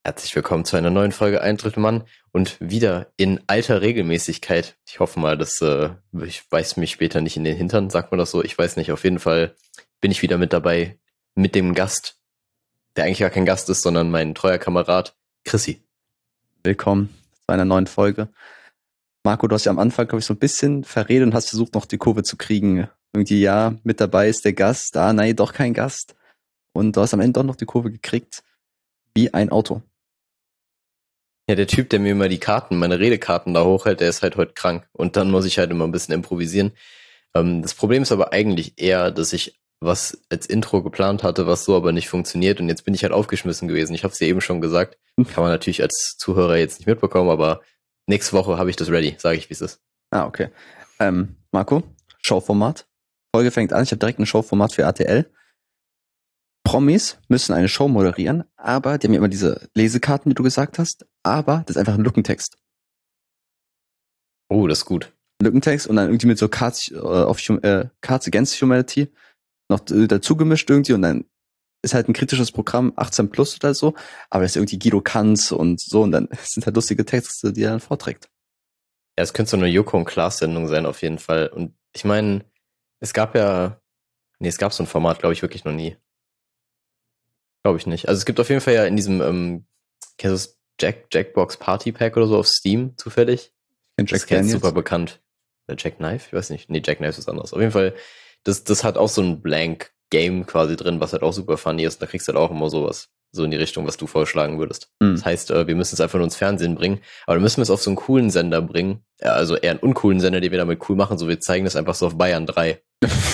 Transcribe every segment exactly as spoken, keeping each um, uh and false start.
Herzlich willkommen zu einer neuen Folge Eintritt Mann und wieder in alter Regelmäßigkeit. Ich hoffe mal, dass äh, ich weiß mich später nicht in den Hintern, sagt man das so? Ich weiß nicht. Auf jeden Fall bin ich wieder mit dabei mit dem Gast, der eigentlich gar kein Gast ist, sondern mein treuer Kamerad Chrissy. Willkommen zu einer neuen Folge. Marco, du hast ja am Anfang, glaube ich, so ein bisschen verredet und hast versucht, noch die Kurve zu kriegen. Irgendwie, ja, mit dabei ist der Gast, ah, nein, doch kein Gast. Und du hast am Ende doch noch die Kurve gekriegt, wie ein Auto. Ja, der Typ, der mir immer die Karten, meine Redekarten da hochhält, der ist halt heute krank. Und dann muss ich halt immer ein bisschen improvisieren. Ähm, das Problem ist aber eigentlich eher, dass ich was als Intro geplant hatte, was so aber nicht funktioniert. Und jetzt bin ich halt aufgeschmissen gewesen. Ich habe es dir eben schon gesagt. Kann man natürlich als Zuhörer jetzt nicht mitbekommen, aber nächste Woche habe ich das ready, sage ich, wie es ist. Ah, okay. Ähm, Marco, Showformat. Folge fängt an. Ich habe direkt ein Showformat für R T L. Promis müssen eine Show moderieren, aber die haben ja immer diese Lesekarten, wie du gesagt hast, aber das ist einfach ein Lückentext. Oh, das ist gut. Lückentext und dann irgendwie mit so Cards, äh, auf, äh, Cards Against Humanity noch äh, dazu gemischt irgendwie und dann ist halt ein kritisches Programm, achtzehn plus oder so, aber das ist irgendwie Guido Kanz und so und dann sind halt lustige Texte, die er dann vorträgt. Ja, es könnte so eine Joko und Klaas-Sendung sein auf jeden Fall. Und ich meine, es gab ja, nee, es gab so ein Format, glaube ich, wirklich noch nie. Glaube ich nicht. Also es gibt auf jeden Fall ja in diesem, ähm, kennst du das Jack, Jackbox Party Pack oder so auf Steam zufällig? Jack Das ist jetzt super bekannt. Oder Jack Knife? Ich weiß nicht. Nee, Jack Knife ist was anderes. Auf jeden Fall, das, das hat auch so ein Blank Game quasi drin, was halt auch super funny ist. Und da kriegst du halt auch immer sowas. So in die Richtung, was du vorschlagen würdest. Mhm. Das heißt, wir müssen es einfach nur ins Fernsehen bringen. Aber dann müssen wir es auf so einen coolen Sender bringen. Also eher einen uncoolen Sender, den wir damit cool machen. So, wir zeigen das einfach so auf Bayern drei.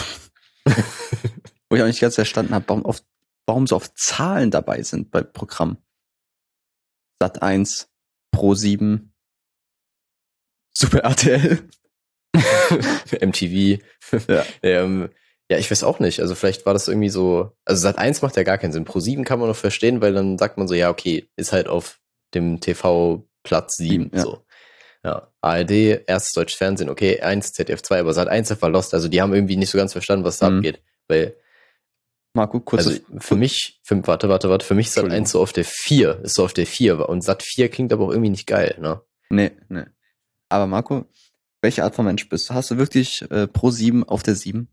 Wo ich auch nicht ganz verstanden habe, warum, oft, warum so oft Zahlen dabei sind bei Programmen. Sat eins, Pro sieben, Super R T L. M T V. Ja. ähm, ja, ich weiß auch nicht. Also vielleicht war das irgendwie so, also Sat eins macht ja gar keinen Sinn. Pro sieben kann man noch verstehen, weil dann sagt man so, ja, okay, ist halt auf dem T V Platz sieben, ja. So. Ja, A R D, erstes deutsches Fernsehen, okay, eins, Z D F zwei, aber Sat eins einfach lost. Also die haben irgendwie nicht so ganz verstanden, was da mhm. abgeht, weil Marco, kurz. Also für mich, für, warte, warte, warte, für mich ist Sat eins so auf der vier, ist so auf der vier und Sat vier klingt aber auch irgendwie nicht geil, ne? Nee, nee. Aber Marco, welche Art von Mensch bist du? Hast du wirklich äh, Pro sieben auf der sieben?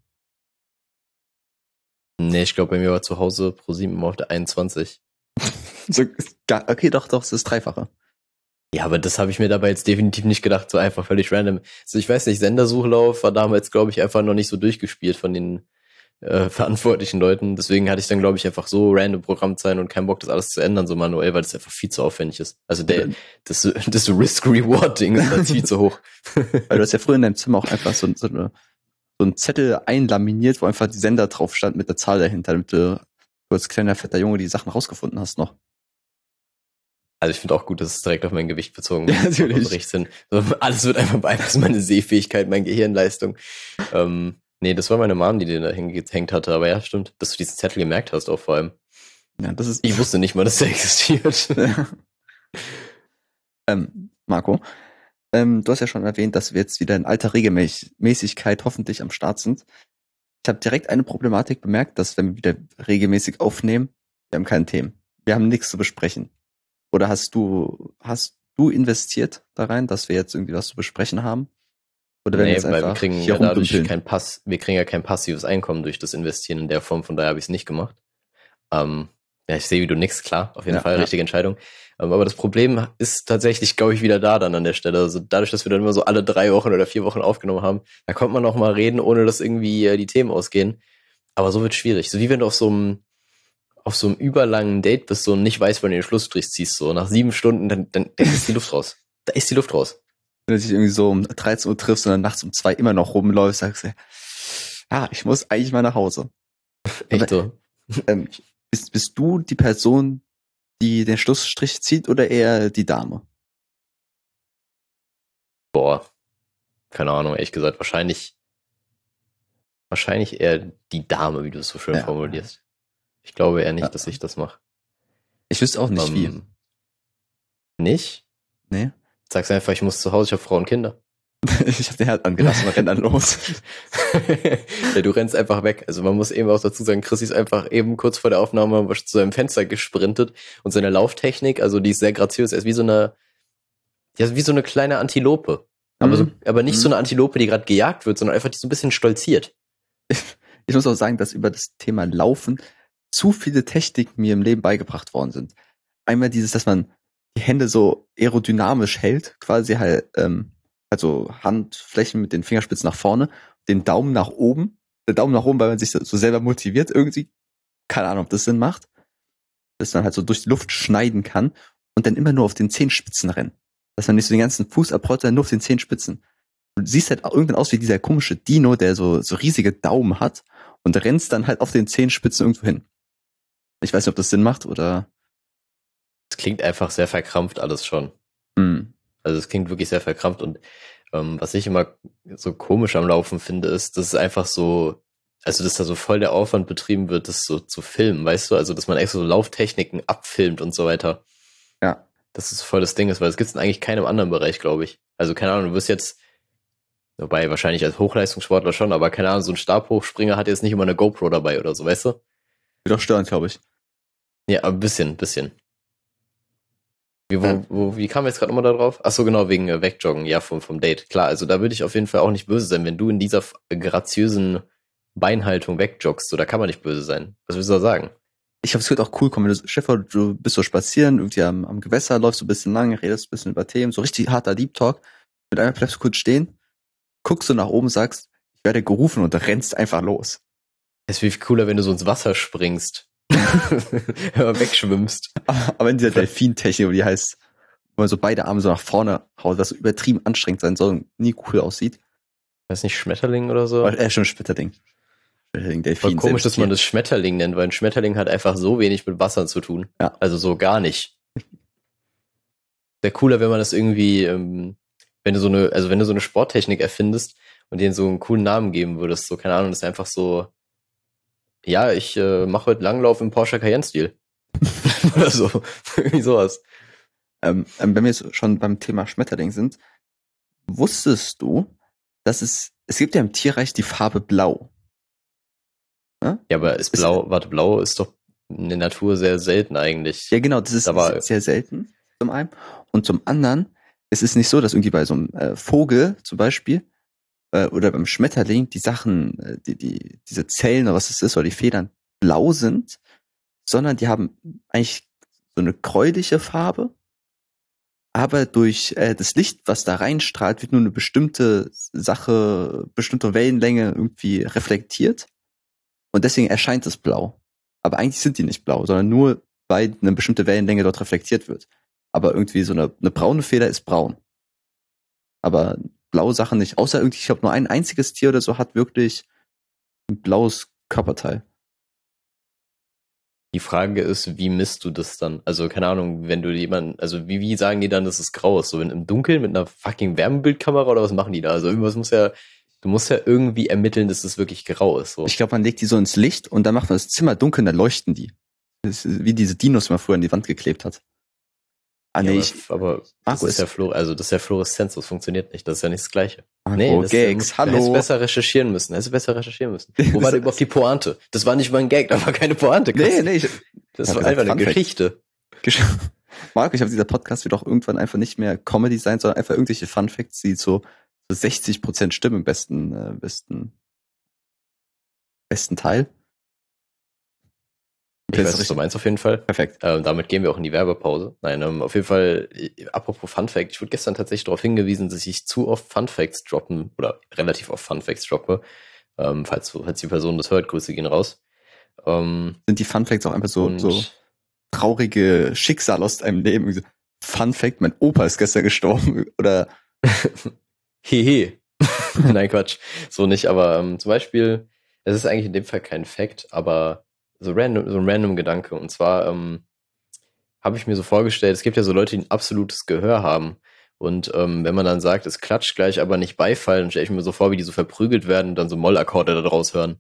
Nee, ich glaube, bei mir war zu Hause Pro sieben immer auf der einundzwanzig. so, okay, doch, doch, es ist Dreifache. Ja, aber das habe ich mir dabei jetzt definitiv nicht gedacht, so einfach völlig random. Also ich weiß nicht, Sendersuchlauf war damals, glaube ich, einfach noch nicht so durchgespielt von den äh, verantwortlichen Leuten. Deswegen hatte ich dann, glaube ich, einfach so random Programmzeilen und keinen Bock, das alles zu ändern, so manuell, weil das einfach viel zu aufwendig ist. Also der, das, das Risk-Reward-Ding ist halt viel zu hoch. Weil du hast ja früher in deinem Zimmer auch einfach so, so, eine, so einen Zettel einlaminiert, wo einfach die Sender drauf stand mit der Zahl dahinter, damit du, du als kleiner, fetter Junge die Sachen rausgefunden hast noch. Also ich finde auch gut, dass es direkt auf mein Gewicht bezogen ja, natürlich. sind. Also alles wird einfach beeinflussen, meine Sehfähigkeit, meine Gehirnleistung. ähm, nee, das war meine Mom, die den da hingehängt hatte. Aber ja, stimmt, dass du diesen Zettel gemerkt hast auch vor allem. Ja, das ist. Ich wusste nicht mal, dass der existiert. Ja. ähm, Marco, ähm, du hast ja schon erwähnt, dass wir jetzt wieder in alter Regelmäßigkeit hoffentlich am Start sind. Ich habe direkt eine Problematik bemerkt, dass wenn wir wieder regelmäßig aufnehmen, wir haben keine Themen. Wir haben nichts zu besprechen. Oder hast du, hast du investiert da rein, dass wir jetzt irgendwie was zu besprechen haben? Oder wenn nee, wir jetzt weil wir kriegen ja dadurch kein Pass, wir kriegen ja kein passives Einkommen durch das Investieren in der Form, von daher habe ich es nicht gemacht. Ähm, ja, ich sehe, wie du nix, klar, auf jeden ja, Fall, ja. Richtige Entscheidung. Ähm, aber das Problem ist tatsächlich, glaube ich, wieder da dann an der Stelle. Also dadurch, dass wir dann immer so alle drei Wochen oder vier Wochen aufgenommen haben, da kommt man auch mal reden, ohne dass irgendwie äh, die Themen ausgehen. Aber so wird schwierig. So wie wenn du auf so einem auf so einem überlangen Date bist so und nicht weißt, wann du den Schlussstrich ziehst, so nach sieben Stunden, dann, dann, dann ist die Luft raus. Da ist die Luft raus. Wenn du dich irgendwie so um dreizehn Uhr triffst und dann nachts um zwei immer noch rumläufst, sagst du, ja, ich muss eigentlich mal nach Hause. Echt so? Ähm, bist, bist du die Person, die den Schlussstrich zieht oder eher die Dame? Boah, keine Ahnung, ehrlich gesagt, wahrscheinlich wahrscheinlich eher die Dame, wie du es so schön ja. formulierst. Ich glaube eher nicht, ja. dass ich das mache. Ich wüsste auch nicht, um, wie. Nicht? Nee. Sagst einfach, ich muss zu Hause, ich habe Frau und Kinder. Ich hab den Herd angelassen und renn dann los. Ja, du rennst einfach weg. Also man muss eben auch dazu sagen, Chris ist einfach eben kurz vor der Aufnahme zu seinem Fenster gesprintet und seine Lauftechnik, also die ist sehr graziös, er ist wie so eine, ja, wie so eine kleine Antilope. Aber so, Mhm. aber nicht Mhm. so eine Antilope, die gerade gejagt wird, sondern einfach die so ein bisschen stolziert. Ich muss auch sagen, dass über das Thema Laufen zu viele Techniken mir im Leben beigebracht worden sind. Einmal dieses, dass man die Hände so aerodynamisch hält, quasi halt, ähm, also Handflächen mit den Fingerspitzen nach vorne, den Daumen nach oben, der Daumen nach oben, weil man sich so selber motiviert irgendwie, keine Ahnung, ob das Sinn macht, dass man halt so durch die Luft schneiden kann und dann immer nur auf den Zehenspitzen rennen. Dass man nicht so den ganzen Fuß abrollt, sondern nur auf den Zehenspitzen. Du siehst halt irgendwann aus wie dieser komische Dino, der so, so riesige Daumen hat und rennst dann halt auf den Zehenspitzen irgendwo hin. Ich weiß nicht, ob das Sinn macht oder. Es klingt einfach sehr verkrampft alles schon. Hm. Also es klingt wirklich sehr verkrampft und ähm, was ich immer so komisch am Laufen finde, ist, dass es einfach so, also dass da so voll der Aufwand betrieben wird, das so zu filmen, weißt du? Also dass man extra so Lauftechniken abfilmt und so weiter. Ja. Dass es voll das Ding ist, weil es gibt es in eigentlich keinem anderen Bereich, glaube ich. Also keine Ahnung, du wirst jetzt, wobei wahrscheinlich als Hochleistungssportler schon, aber keine Ahnung, so ein Stabhochspringer hat jetzt nicht immer eine GoPro dabei oder so, weißt du? Wird auch störend, glaube ich. Ja, ein bisschen, bisschen. Wie, wo, Ja. wo, wie kamen wir jetzt gerade nochmal da drauf? Ach so, genau, wegen äh, Wegjoggen, ja, vom, vom Date. Klar, also da würde ich auf jeden Fall auch nicht böse sein, wenn du in dieser f- graziösen Beinhaltung wegjoggst, so, da kann man nicht böse sein. Was willst du da sagen? Ich glaube, es wird auch cool kommen, wenn du, Stefan, du bist so spazieren, irgendwie am, am Gewässer, läufst so ein bisschen lang, redest ein bisschen über Themen, so richtig harter Deep Talk. Mit einmal bleibst du kurz stehen, guckst du nach oben, sagst, ich werde gerufen und rennst einfach los. Es wäre viel cooler, wenn du so ins Wasser springst. Wegschwimmst. Aber in dieser Delfin-Technik, wie die heißt, wo man so beide Arme so nach vorne haut, was so übertrieben anstrengend sein soll und nie cool aussieht. Weiß nicht, Schmetterling oder so? Äh, schon Schmetterling. Schmetterling, Delfin. Voll komisch, dass man das das Schmetterling nennt, weil ein Schmetterling hat einfach so wenig mit Wasser zu tun. Ja. Also so gar nicht. Wäre cooler, wenn man das irgendwie, ähm, wenn du so eine, also wenn du so eine Sporttechnik erfindest und denen so einen coolen Namen geben würdest, so, keine Ahnung, das ist einfach so, ja, ich äh, mache heute Langlauf im Porsche Cayenne-Stil. Oder so. Irgendwie sowas. Ähm, ähm, wenn wir jetzt schon beim Thema Schmetterling sind, wusstest du, dass es, es gibt ja im Tierreich die Farbe Blau. Ja, ja aber ist blau, warte, blau ist doch in der Natur sehr selten eigentlich. Ja, genau, das ist aber sehr selten, zum einen. Und zum anderen, es ist nicht so, dass irgendwie bei so einem äh, Vogel zum Beispiel äh, oder beim Schmetterling die Sachen, äh, die, die, diese Zellen oder was es ist, oder die Federn blau sind, sondern die haben eigentlich so eine gräuliche Farbe, aber durch äh, das Licht, was da reinstrahlt, wird nur eine bestimmte Sache, bestimmte Wellenlänge irgendwie reflektiert und deswegen erscheint es blau. Aber eigentlich sind die nicht blau, sondern nur, weil eine bestimmte Wellenlänge dort reflektiert wird. Aber irgendwie so eine, eine braune Feder ist braun. Aber blaue Sachen nicht. Außer irgendwie, ich glaube, nur ein einziges Tier oder so hat wirklich ein blaues Körperteil. die Frage ist, wie misst du das dann? Also, keine Ahnung, wenn du jemanden, also wie, wie sagen die dann, dass es grau ist? So wenn im Dunkeln mit einer fucking Wärmebildkamera oder was machen die da? Also irgendwas muss ja, du musst ja irgendwie ermitteln, dass es wirklich grau ist. So. Ich glaube, man legt die so ins Licht und dann macht man das Zimmer dunkel und dann leuchten die. Das ist wie diese Dinos, die man früher an die Wand geklebt hat. Ah, Ja, nee, aber, ich, aber das Marco ist ist- ja Fluor, also das ist ja Fluoreszenz, das funktioniert nicht, das ist ja nicht das Gleiche. Marco, Nee, das Gags, muss, hallo. Du hättest besser recherchieren müssen, hättest besser recherchieren müssen. Wo Das- war denn überhaupt die Pointe? Das war nicht mal ein Gag, da war keine Pointe. nee, nee, ich, Das hab war gesagt, einfach eine Fun Fact. Geschichte. Gesch- Marco, ich habe dieser Podcast wird auch irgendwann einfach nicht mehr Comedy sein, sondern einfach irgendwelche Fun Facts, die so, so sechzig Prozent stimmen im besten, äh, besten, besten Teil. Ich Das weiß, ist was du richtig- meinst auf jeden Fall. Perfekt. Ähm, damit gehen wir auch in die Werbepause. Nein, ähm, auf jeden Fall, äh, apropos Fun Fact, ich wurde gestern tatsächlich darauf hingewiesen, dass ich zu oft Fun Facts droppen, oder relativ oft Fun Facts droppe. Ähm, falls, falls die Person das hört, Grüße gehen raus. Ähm, Sind die Fun Facts auch einfach so, und so traurige Schicksal aus einem Leben? So, Fun Fact, mein Opa ist gestern gestorben. Oder Hehe. Nein, Quatsch. So nicht, aber ähm, zum Beispiel, es ist eigentlich in dem Fall kein Fact, aber so random, so ein random Gedanke. Und zwar ähm, habe ich mir so vorgestellt, es gibt ja so Leute, die ein absolutes Gehör haben. Und ähm, wenn man dann sagt, es klatscht gleich, aber nicht Beifall, dann stelle ich mir so vor, wie die so verprügelt werden und dann so Mollakkorde da draus hören.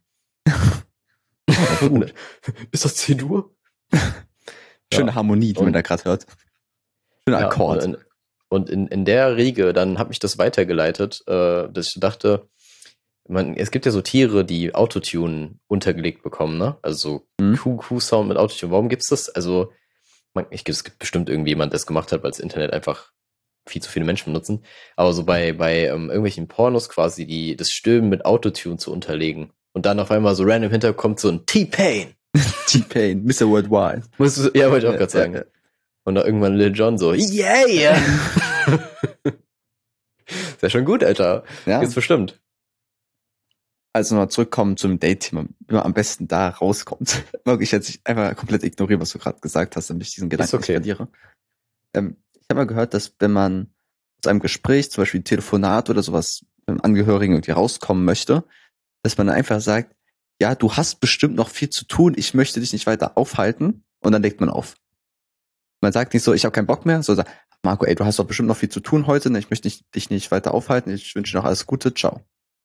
gut. Ist das C-Dur? Schöne Ja. Harmonie, die man Und- da gerade hört. Schöner Ja, Akkord. Und, Und in, in der Riege, dann hat mich das weitergeleitet, äh, dass ich dachte, man, es gibt ja so Tiere, die Autotune untergelegt bekommen, ne? Also so Mhm. Kuh, Kuh-Sound mit Autotune. Warum gibt's das? Also, man, ich, es gibt bestimmt irgendjemand, der es gemacht hat, weil das Internet einfach viel zu viele Menschen benutzen. Aber so bei, bei ähm, irgendwelchen Pornos quasi, die das Stöhnen mit Autotune zu unterlegen. Und dann auf einmal so random hinterher kommt so ein T-Pain. T-Pain, Mister Worldwide. Musst du, ja, wollte ich auch Ja, gerade sagen. ja, ja. Und dann irgendwann Lil Jon so, yeah, yeah. Ist ja schon gut, Alter. Ja. Jetzt bestimmt. Also noch zurückkommen zum Date-Thema, wie man am besten da rauskommt. Wirklich, jetzt ich einfach komplett ignoriere, was du gerade gesagt hast, damit ich diesen Gedanken okay. nicht verliere. Ähm, ich habe mal gehört, dass wenn man aus einem Gespräch, zum Beispiel ein Telefonat oder sowas, mit einem Angehörigen irgendwie rauskommen möchte, dass man einfach sagt, ja, du hast bestimmt noch viel zu tun, ich möchte dich nicht weiter aufhalten, und dann legt man auf. Man sagt nicht so, ich habe keinen Bock mehr, sondern Marco, ey, du hast doch bestimmt noch viel zu tun heute, ne? Ich möchte nicht, dich nicht weiter aufhalten, ich wünsche dir noch alles Gute, ciao.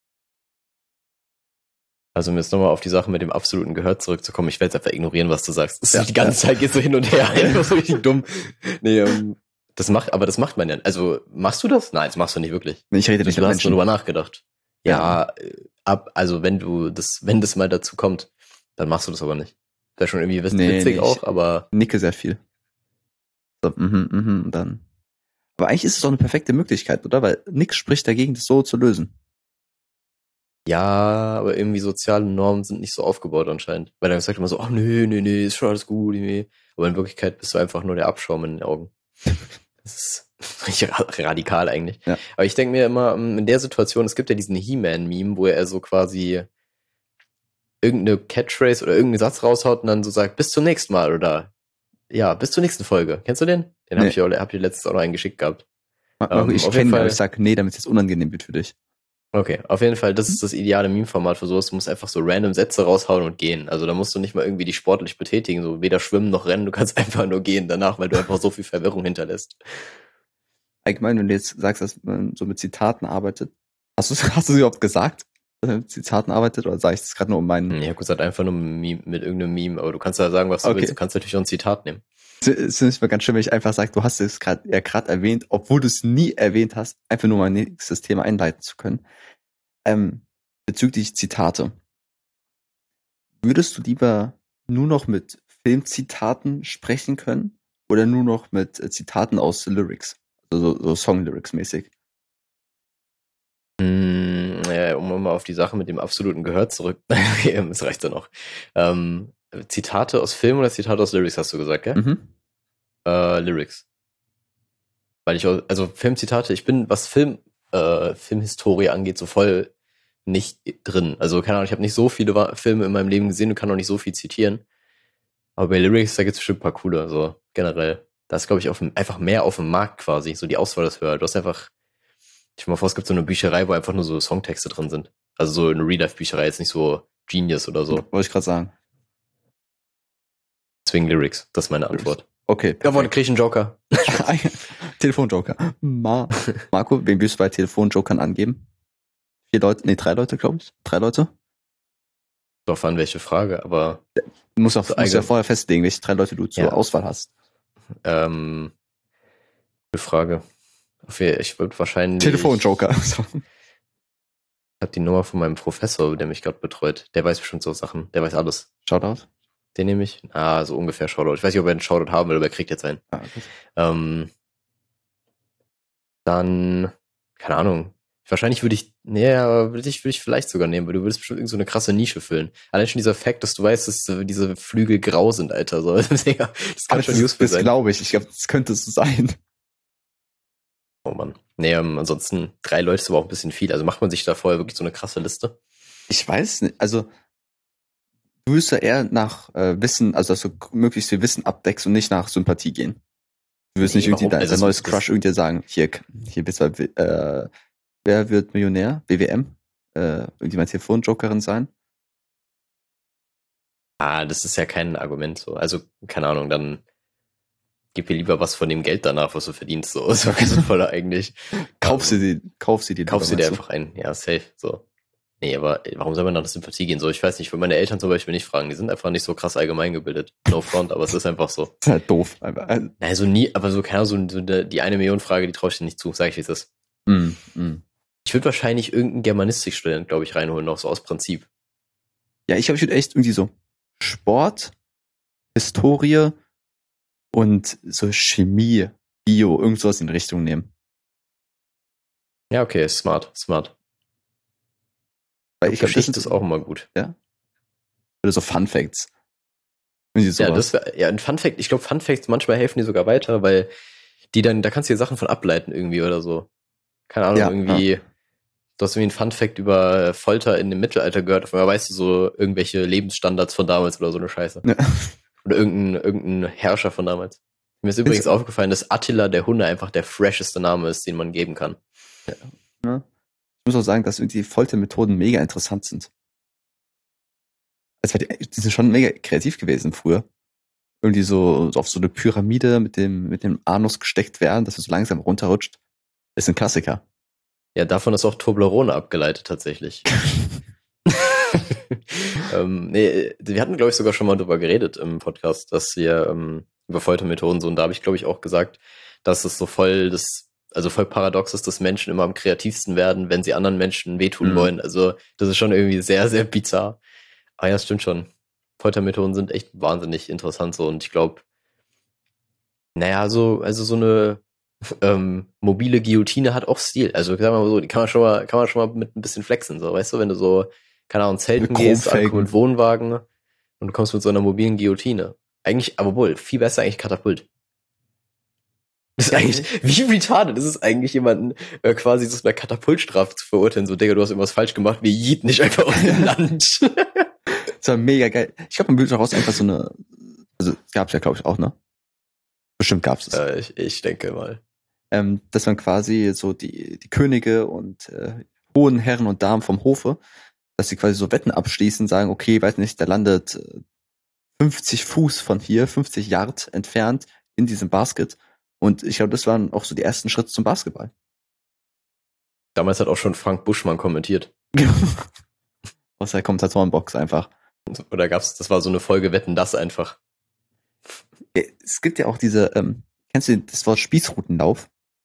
Also um jetzt nochmal auf die Sache mit dem absoluten Gehör zurückzukommen, ich werde jetzt einfach ignorieren, was du sagst. Das Ja, ist die ganze ja. Zeit geht so hin und her, einfach so richtig dumm. Nee, ähm, das macht, aber das macht man ja. Also machst du das? Nein, das machst du nicht wirklich. Nee, ich rede nicht Du mit hast Menschen. nur drüber nachgedacht. Ja, Ja. äh, ab, also wenn du das, wenn das mal dazu kommt, dann machst du das aber nicht. Wäre schon irgendwie witzig Nee, nee, auch, ich aber nicke sehr viel. So, mhm, mhm, und dann. Aber eigentlich ist es doch eine perfekte Möglichkeit, oder? Weil nix spricht dagegen, das so zu lösen. ja, aber irgendwie soziale Normen sind nicht so aufgebaut anscheinend. Weil dann sagt immer so, ach nö, nö, nö, ist schon alles gut. Nee. Aber in Wirklichkeit bist du einfach nur der Abschaum in den Augen. Das ist richtig radikal eigentlich. Ja. Aber ich denke mir immer, in der Situation, es gibt ja diesen He-Man-Meme, wo er so quasi irgendeine Catchphrase oder irgendeinen Satz raushaut und dann so sagt, bis zum nächsten Mal oder ja, bis zur nächsten Folge. Kennst du den? Den Nee. hab ich auch, hab ich letztens auch noch einen geschickt gehabt. Marco, Ähm, ich auf kenne jeden ihn, aber Fall- ich sag nee, damit es jetzt unangenehm wird für dich. Okay, auf jeden Fall, das ist das ideale Meme-Format für sowas. Du musst einfach so random Sätze raushauen und gehen. Also da musst du nicht mal irgendwie dich sportlich betätigen, so weder schwimmen noch rennen, du kannst einfach nur gehen danach, weil du einfach so viel Verwirrung hinterlässt. Allgemein, wenn du jetzt sagst, dass man so mit Zitaten arbeitet, hast du hast du sie überhaupt gesagt, dass man mit Zitaten arbeitet, oder sage ich das gerade nur um meinen... Hm, Ich hab gesagt, einfach nur mit, Meme, mit irgendeinem Meme, aber du kannst ja sagen, was du Okay. willst. Du kannst natürlich auch ein Zitat nehmen. Es ist mir ganz schön, wenn ich einfach sage, du hast es gerade ja gerade erwähnt, obwohl du es nie erwähnt hast, einfach nur mein nächstes Thema einleiten zu können. Ähm, bezüglich Zitate. Würdest du lieber nur noch mit Filmzitaten sprechen können oder nur noch mit äh, Zitaten aus Lyrics? Also so, so Song-Lyrics mäßig. Hm, äh, um mal auf die Sache mit dem absoluten Gehör zurück. Das reicht ja noch. Ähm, Zitate aus Film oder Zitate aus Lyrics hast du gesagt, gell? Mhm. Äh, Lyrics. Weil ich, auch- also Filmzitate, ich bin, was Film, äh, Filmhistorie angeht, so voll nicht drin. Also, keine Ahnung, ich habe nicht so viele Wa- Filme in meinem Leben gesehen und kann auch nicht so viel zitieren. Aber bei Lyrics, da gibt's bestimmt ein paar coole, so generell. Da ist, glaube ich, auf dem, einfach mehr auf dem Markt quasi. So die Auswahl ist höher. Du hast einfach, ich stell mal vor, es gibt so eine Bücherei, wo einfach nur so Songtexte drin sind. Also so eine Real-Life-Bücherei, jetzt nicht so Genius oder so. Wollte ich gerade sagen. Deswegen Lyrics, das ist meine Antwort. Okay. Jawohl, krieg ich einen Joker. Telefonjoker. Ma Marco, wen willst du bei Telefonjokern angeben? Vier Leute? Nee, drei Leute, glaube ich. Drei Leute? Drauf an, welche Frage, aber Du musst, auch, So musst ja allgemein. vorher festlegen, welche drei Leute du zur Ja. Auswahl hast. ähm, gute Frage. Auf je- Ich würde wahrscheinlich. Telefonjoker. So. Ich habe die Nummer von meinem Professor, der mich gerade betreut. Der weiß bestimmt so Sachen. Der weiß alles. Shoutout. Den nehme ich. Ah, so ungefähr Shoutout. Ich weiß nicht, ob er einen Shoutout haben will, aber er kriegt jetzt einen. Ah, gut. Ähm, dann, keine Ahnung. Wahrscheinlich würde ich, nee, aber würde ich, würde ich vielleicht sogar nehmen, weil du würdest bestimmt irgend so eine krasse Nische füllen. Allein schon dieser Fakt, dass du weißt, dass äh, diese Flügel grau sind, Alter. So. Das kann Aber schon das, useful das sein. glaube ich. Ich glaube, das könnte so sein. Oh Mann. Nee, ähm, ansonsten, drei Leute ist aber auch ein bisschen viel. Also macht man sich da vorher wirklich so eine krasse Liste? Ich weiß nicht. Also, du wirst ja eher nach äh, Wissen, also dass du möglichst viel Wissen abdeckst und nicht nach Sympathie gehen. Du wirst Nee, nicht irgendwie warum? dein, Also dein es- neues das- Crush irgendwie sagen, hier, hier bist du, äh, wer wird Millionär? B W M? Äh, irgendjemand Telefonjokerin sein? Ah, das ist ja kein Argument so. Also, keine Ahnung, dann gib mir lieber was von dem Geld danach, was du verdienst. So, ist doch sinnvoller eigentlich. Kauf sie die, kauf sie die. Kauf sie lieber, dir meinst einfach ein. Ja, safe. So. Nee, aber warum soll man nach Sympathie gehen? So, ich weiß nicht, ich will meine Eltern zum Beispiel nicht fragen. Die sind einfach nicht so krass allgemein gebildet. No front, aber es ist einfach so. Das ist halt doof. Einfach. Naja, so nie, aber so, keine Ahnung, so, so die, die eine Million Frage, die traue ich dir nicht zu, sag ich, wie es ist. Mm, mm. Ich würde wahrscheinlich irgendeinen Germanistikstudent, glaube ich, reinholen, noch so aus Prinzip. Ja, ich glaube, ich würde echt irgendwie so Sport, Historie und so Chemie, Bio, irgend sowas in die Richtung nehmen. Ja, okay, smart, smart. Weil ich glaub, Geschichte das ist auch immer gut. Ja. Oder so Fun Facts. Irgendwie Ja, sowas. das wär, ja, ein Fun Fact, ich glaube, Fun Facts, manchmal helfen die sogar weiter, weil die dann, da kannst du dir Sachen von ableiten irgendwie oder so. Keine Ahnung, Ja, irgendwie, ja. du hast irgendwie einen Fun Fact über Folter in dem Mittelalter gehört, auf einmal weißt du so irgendwelche Lebensstandards von damals oder so eine Scheiße. Ja. Oder irgendein, irgendein Herrscher von damals. Mir ist übrigens Find's- aufgefallen, dass Attila der Hunde einfach der fresheste Name ist, den man geben kann. Ja. Ich muss auch sagen, dass irgendwie Foltermethoden mega interessant sind. Also die, die sind schon mega kreativ gewesen früher. Irgendwie so, so auf so eine Pyramide mit dem, mit dem Anus gesteckt werden, dass es so langsam runterrutscht. Ist ein Klassiker. Ja, davon ist auch Toblerone abgeleitet tatsächlich. ähm, nee, wir hatten, glaube ich, sogar schon mal drüber geredet im Podcast, dass wir ähm, über Foltermethoden so, und da habe ich, glaube ich, auch gesagt, dass es so voll das, also voll paradox ist, dass Menschen immer am kreativsten werden, wenn sie anderen Menschen wehtun Mhm. wollen. Also das ist schon irgendwie sehr, sehr bizarr. Ah ja, stimmt schon. Foltermethoden sind echt wahnsinnig interessant so, und ich glaube, naja, so, also so eine ähm, mobile Guillotine hat auch Stil. Also sagen wir mal so, die kann man schon mal, kann man schon mal mit ein bisschen flexen, so, weißt du, wenn du so, keine Ahnung, Zelten gehst, Chromfelgen. ankommst mit Wohnwagen und du kommst mit so einer mobilen Guillotine. Eigentlich, aber wohl, viel besser eigentlich Katapult. Das ist Ja, eigentlich, wie retarded ist es eigentlich, jemanden äh, quasi so einer Katapultstrafe zu verurteilen, so, Digga, du hast irgendwas falsch gemacht, wir jieten nicht einfach aus dem Land. Das war mega geil. Ich glaube, man will daraus einfach so eine, also gab's ja, glaube ich, auch, ne? Bestimmt gab's es. äh, ich, ich denke mal. Ähm, dass man quasi so die, die Könige und äh, hohen Herren und Damen vom Hofe, dass sie quasi so Wetten abschließen, sagen, okay, weiß nicht, der landet äh, fünfzig Fuß von hier, fünfzig Yard entfernt in diesem Basket. Und ich glaube, das waren auch so die ersten Schritte zum Basketball. Damals hat auch schon Frank Buschmann kommentiert. Aus der Kommentatorenbox einfach. Oder gab's, das war so eine Folge Wetten, das einfach. Es gibt ja auch diese, ähm, kennst du das Wort Spießrutenlauf?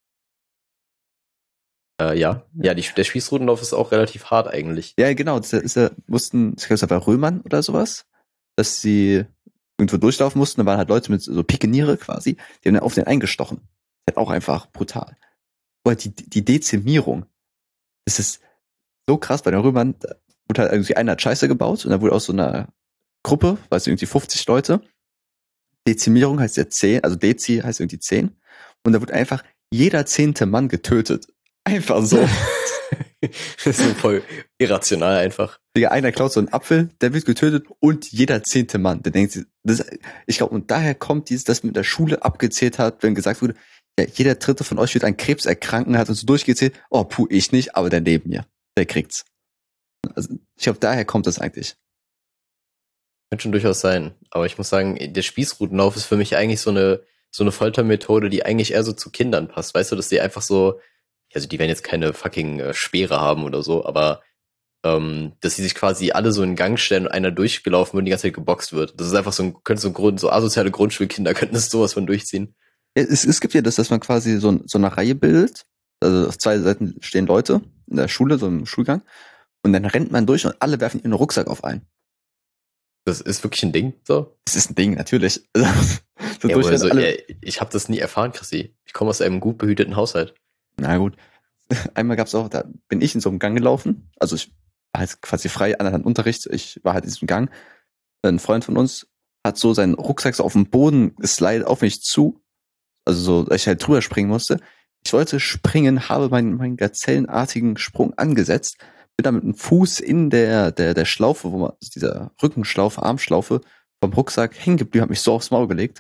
Äh, ja, ja, die, der Spießrutenlauf ist auch relativ hart eigentlich. Ja, genau, das ist ja, mussten, ich glaube, es war bei Römern oder sowas, dass sie irgendwo durchlaufen mussten, da waren halt Leute mit so Pikeniere quasi, die haben dann auf den eingestochen. Das ist halt auch einfach brutal. Aber die, die Dezimierung, das ist so krass bei den Römern, da wurde halt irgendwie einer hat Scheiße gebaut und da wurde aus so einer Gruppe, weiß ich, irgendwie fünfzig Leute, Dezimierung heißt ja zehn, also Dezi heißt irgendwie zehn, und da wurde einfach jeder zehnte Mann getötet. Einfach so. Das ist so voll irrational einfach. Digga, einer klaut so einen Apfel, der wird getötet und jeder zehnte Mann. Der denkt sich, das, ich glaube, und daher kommt dieses, dass mit der Schule abgezählt hat, wenn gesagt wurde, ja, jeder dritte von euch wird an Krebs erkranken, hat uns so durchgezählt, oh, puh, ich nicht, aber der neben mir, der kriegt's. Also, ich glaube, daher kommt das eigentlich. Könnte schon durchaus sein. Aber ich muss sagen, der Spießrutenlauf ist für mich eigentlich so eine, so eine Foltermethode, die eigentlich eher so zu Kindern passt. Weißt du, dass die einfach so, also die werden jetzt keine fucking äh, Speere haben oder so, aber ähm, dass sie sich quasi alle so in Gang stellen und einer durchgelaufen wird und die ganze Zeit geboxt wird. Das ist einfach so ein, könnte so ein Grund, so asoziale Grundschulkinder könnten das sowas von durchziehen. Es, es gibt ja das, dass man quasi so, so eine Reihe bildet, also auf zwei Seiten stehen Leute in der Schule, so im Schulgang, und dann rennt man durch und alle werfen ihren Rucksack auf einen. Das ist wirklich ein Ding, so. Das ist ein Ding, natürlich. so Ja, durch also, alle. ja, ich habe das nie erfahren, Chrissy. Ich komme aus einem gut behüteten Haushalt. Na gut. Einmal gab's auch, da bin ich in so einem Gang gelaufen. Also ich war halt quasi frei an einem Unterricht. Ich war halt in diesem Gang. Ein Freund von uns hat so seinen Rucksack so auf dem Boden geslidet auf mich zu. Also so, dass ich halt drüber springen musste. Ich wollte springen, habe meinen, meinen gazellenartigen Sprung angesetzt, bin dann mit dem Fuß in der, der, der Schlaufe, wo man, also dieser Rückenschlaufe, Armschlaufe vom Rucksack hängen geblieben, hab mich so aufs Maul gelegt.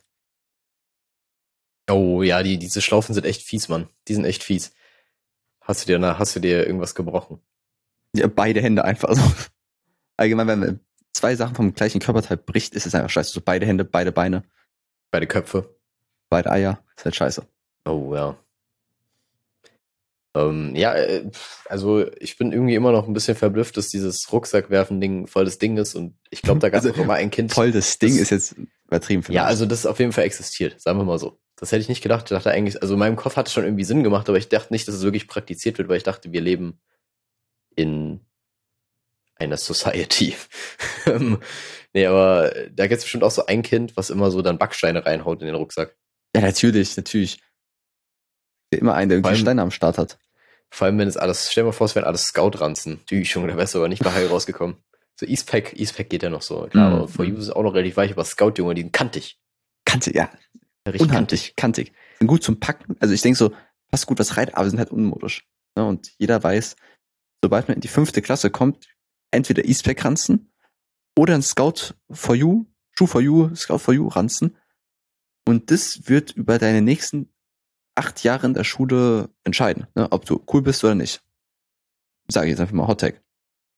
Oh ja, die, diese Schlaufen sind echt fies, Mann. Die sind echt fies. Hast du dir, na, hast du dir irgendwas gebrochen? Ja, beide Hände einfach so. Allgemein, wenn man zwei Sachen vom gleichen Körperteil bricht, ist es einfach scheiße. So beide Hände, beide Beine, Beide Köpfe. beide Eier, ist halt scheiße. Oh ja. Ähm, ja, äh, also ich bin irgendwie immer noch ein bisschen verblüfft, dass dieses Rucksackwerfen-Ding voll das Ding ist und ich glaube, da gab es Also auch immer ein Kind. voll das Ding das, ist jetzt übertrieben Ja, vielleicht. also das auf jeden Fall existiert, sagen wir mal so. Das hätte ich nicht gedacht. Ich dachte eigentlich, also in meinem Kopf hat es schon irgendwie Sinn gemacht, aber ich dachte nicht, dass es wirklich praktiziert wird, weil ich dachte, wir leben in einer Society. Ähm, nee, aber da gibt es bestimmt auch so ein Kind, was immer so dann Backsteine reinhaut in den Rucksack. Ja, natürlich, natürlich. Immer einen, der Vor irgendwie allem, Steine am Start hat. vor allem, wenn es alles, stell dir mal vor, es wären alles Scout-Ranzen. Die Junge, da wärst du aber nicht bei Heil rausgekommen. So Eastpack, Eastpack geht ja noch so, klar, aber Mm, For You mm. ist auch noch relativ weich, aber Scout, Junge, die sind kantig. Kantig, ja. Richtig Unhandlich, kantig. Sind gut zum Packen. Also ich denke so, passt gut was rein, aber sind halt unmodisch. Ne? Und jeder weiß, sobald man in die fünfte Klasse kommt, entweder Eastpack-Ranzen oder ein Scout for You, Shoe for You, Scout for You Ranzen. Und das wird über deine nächsten acht Jahre in der Schule entscheiden, ne? Ob du cool bist oder nicht. Sage ich jetzt einfach mal Hot Tag.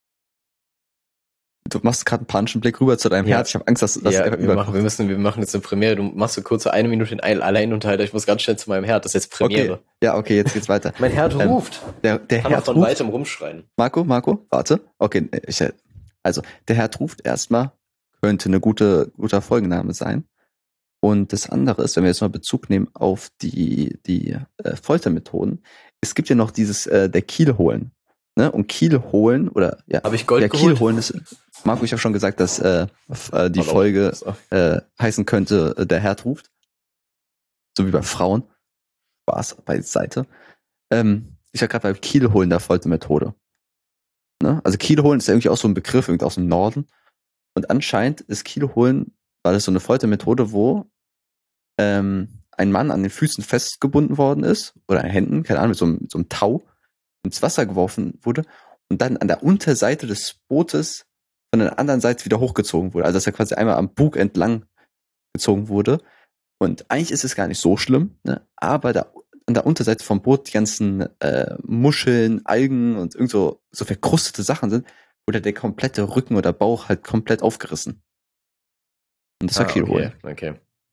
Du machst gerade einen panischen Blick rüber zu deinem Ja. Herz. Ich habe Angst, dass, dass Ja, er wir überkocht. machen, wir müssen, wir machen jetzt eine Premiere. Du machst so kurz so eine Minute in ein Alleinunterhalter. Ich muss ganz schnell zu meinem Herd. Das ist jetzt Premiere. Okay. Ja, okay, jetzt geht's weiter. Mein Herd Ähm, ruft. Der, der Kann auch Herd von ruft. weitem rumschreien. Marco, Marco, warte. Okay, ich, also der Herd ruft erstmal, könnte eine gute, guter Folgenname sein. Und das andere ist, wenn wir jetzt mal Bezug nehmen auf die, die äh, Foltermethoden, es gibt ja noch dieses, äh, der Kiel holen. Ne? Und Kiel holen, oder ja, Habe ich Gold der geholt? Kiel holen ist, Marco, ich habe schon gesagt, dass äh, f- äh, die Hallo. Folge So. äh, heißen könnte, äh, der Herd ruft. So wie bei Frauen. Spaß beiseite. Ähm, ich war gerade bei Kiel holen der Foltermethode. Ne? Also Kiel holen ist ja irgendwie auch so ein Begriff, irgendwie aus dem Norden. Und anscheinend ist Kiel holen, war das so eine Foltermethode, wo ähm, ein Mann an den Füßen festgebunden worden ist, oder an den Händen, keine Ahnung, mit so, einem, mit so einem Tau ins Wasser geworfen wurde und dann an der Unterseite des Bootes von der anderen Seite wieder hochgezogen wurde. Also dass er quasi einmal am Bug entlang gezogen wurde. Und eigentlich ist es gar nicht so schlimm, ne? Aber da an der Unterseite vom Boot die ganzen äh, Muscheln, Algen und irgend so, so verkrustete Sachen sind, wurde der komplette Rücken oder Bauch halt komplett aufgerissen. Und das war Ah, Kiel okay, holen. okay.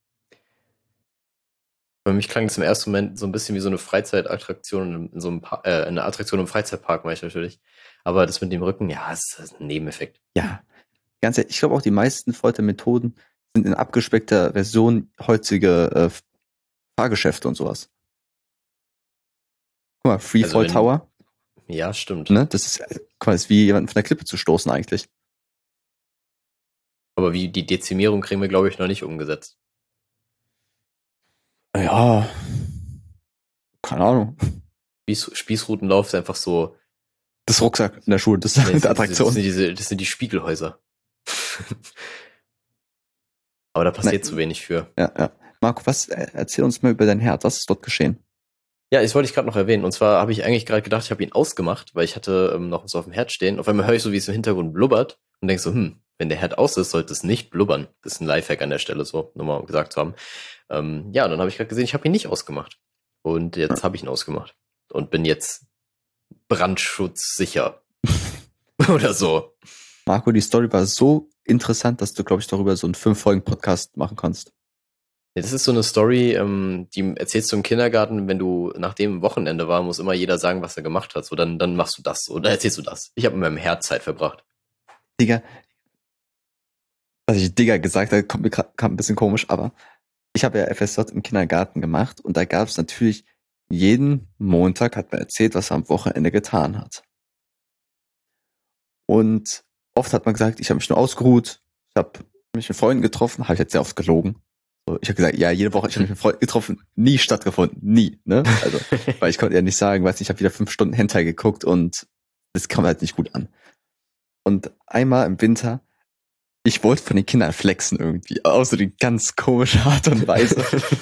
Für mich klang das im ersten Moment so ein bisschen wie so eine Freizeitattraktion in so einem pa äh, eine Attraktion im Freizeitpark, meine ich natürlich. Aber das mit dem Rücken, ja, ist, ist ein Nebeneffekt. Ja, ganz ehrlich, ich glaube auch die meisten Foltermethoden sind in abgespeckter Version heutige äh, Fahrgeschäfte und sowas. Guck mal, Freefall Also wenn- Tower, Ja, stimmt. ne? Das ist äh, quasi wie jemanden von der Klippe zu stoßen eigentlich. Aber wie die Dezimierung kriegen wir, glaube ich, noch nicht umgesetzt. Ja, keine Ahnung. Spieß, Spießrutenlauf ist einfach so. Das Rucksack in der Schule, das ist Nee, eine das, Attraktion. das, sind diese, das sind die Spiegelhäuser. Aber da passiert Nein. zu wenig für. Ja, ja. Marco, was, äh, erzähl uns mal über dein Herd. Was ist dort geschehen? Ja, das wollte ich gerade noch erwähnen. Und zwar habe ich eigentlich gerade gedacht, ich habe ihn ausgemacht, weil ich hatte ähm, noch so auf dem Herd stehen. Auf einmal höre ich so, wie es im Hintergrund blubbert und denk so, hm, wenn der Herd aus ist, sollte es nicht blubbern. Das ist ein Lifehack an der Stelle, so nur mal gesagt zu haben. Ähm, ja, und dann habe ich gerade gesehen, ich habe ihn nicht ausgemacht. Und jetzt habe ich ihn ausgemacht. Und bin jetzt brandschutzsicher. Oder so. Marco, die Story war so interessant, dass du, glaube ich, darüber so einen fünf-Folgen-Podcast machen kannst. Ja, das ist so eine Story, ähm, die erzählst du im Kindergarten, wenn du nachdem Wochenende war, muss immer jeder sagen, was er gemacht hat. So, dann, dann machst du das oder erzählst du das. Ich habe mit meinem Herd Zeit verbracht. Digga, was ich Digga gesagt habe, kommt mir grad, kam ein bisschen komisch, aber ich habe ja F S J im Kindergarten gemacht und da gab es natürlich jeden Montag, hat man erzählt, was er am Wochenende getan hat. Und oft hat man gesagt, ich habe mich nur ausgeruht, ich habe mich mit Freunden getroffen, habe ich jetzt sehr oft gelogen. So, ich habe gesagt, ja, jede Woche ich habe mich mit Freunden getroffen, nie stattgefunden, nie, ne? Also, weil ich konnte ja nicht sagen, weiß nicht, ich habe wieder fünf Stunden Hentai geguckt und das kam halt nicht gut an. Und einmal im Winter, ich wollte von den Kindern flexen irgendwie, auf so eine ganz komische Art und Weise.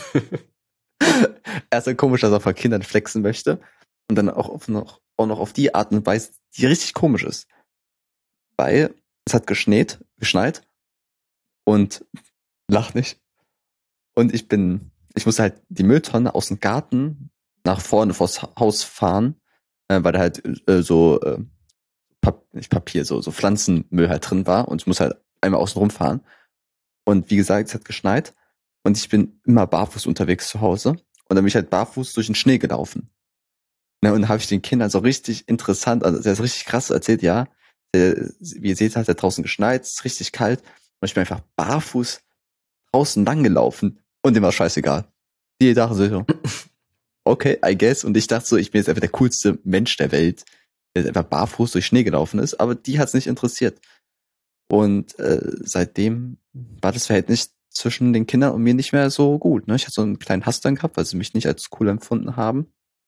Erst dann komisch, dass er von Kindern flexen möchte und dann auch, auf noch, auch noch auf die Art und Weise, die richtig komisch ist. Weil es hat geschneit, geschneit und lach nicht. Und ich bin, ich musste halt die Mülltonne aus dem Garten nach vorne vors Haus fahren, äh, weil da halt äh, so, äh, Pap- nicht Papier, so, so Pflanzenmüll halt drin war und ich muss halt einmal außen rumfahren. Und wie gesagt, es hat geschneit und ich bin immer barfuß unterwegs zu Hause und dann bin ich halt barfuß durch den Schnee gelaufen. Ne, und habe ich den Kindern so richtig interessant, also der ist richtig krass erzählt, ja. Der, wie ihr seht, hat er draußen geschneit, es ist richtig kalt. Und ich bin einfach barfuß draußen lang gelaufen und dem war scheißegal. Die dachten sich so, okay, I guess. Und ich dachte so, ich bin jetzt einfach der coolste Mensch der Welt, der einfach barfuß durch Schnee gelaufen ist, aber die hat's nicht interessiert. Und äh, seitdem war das Verhältnis zwischen den Kindern und mir nicht mehr so gut. Ne? Ich hatte so einen kleinen Hass dann gehabt, weil sie mich nicht als cool empfunden haben.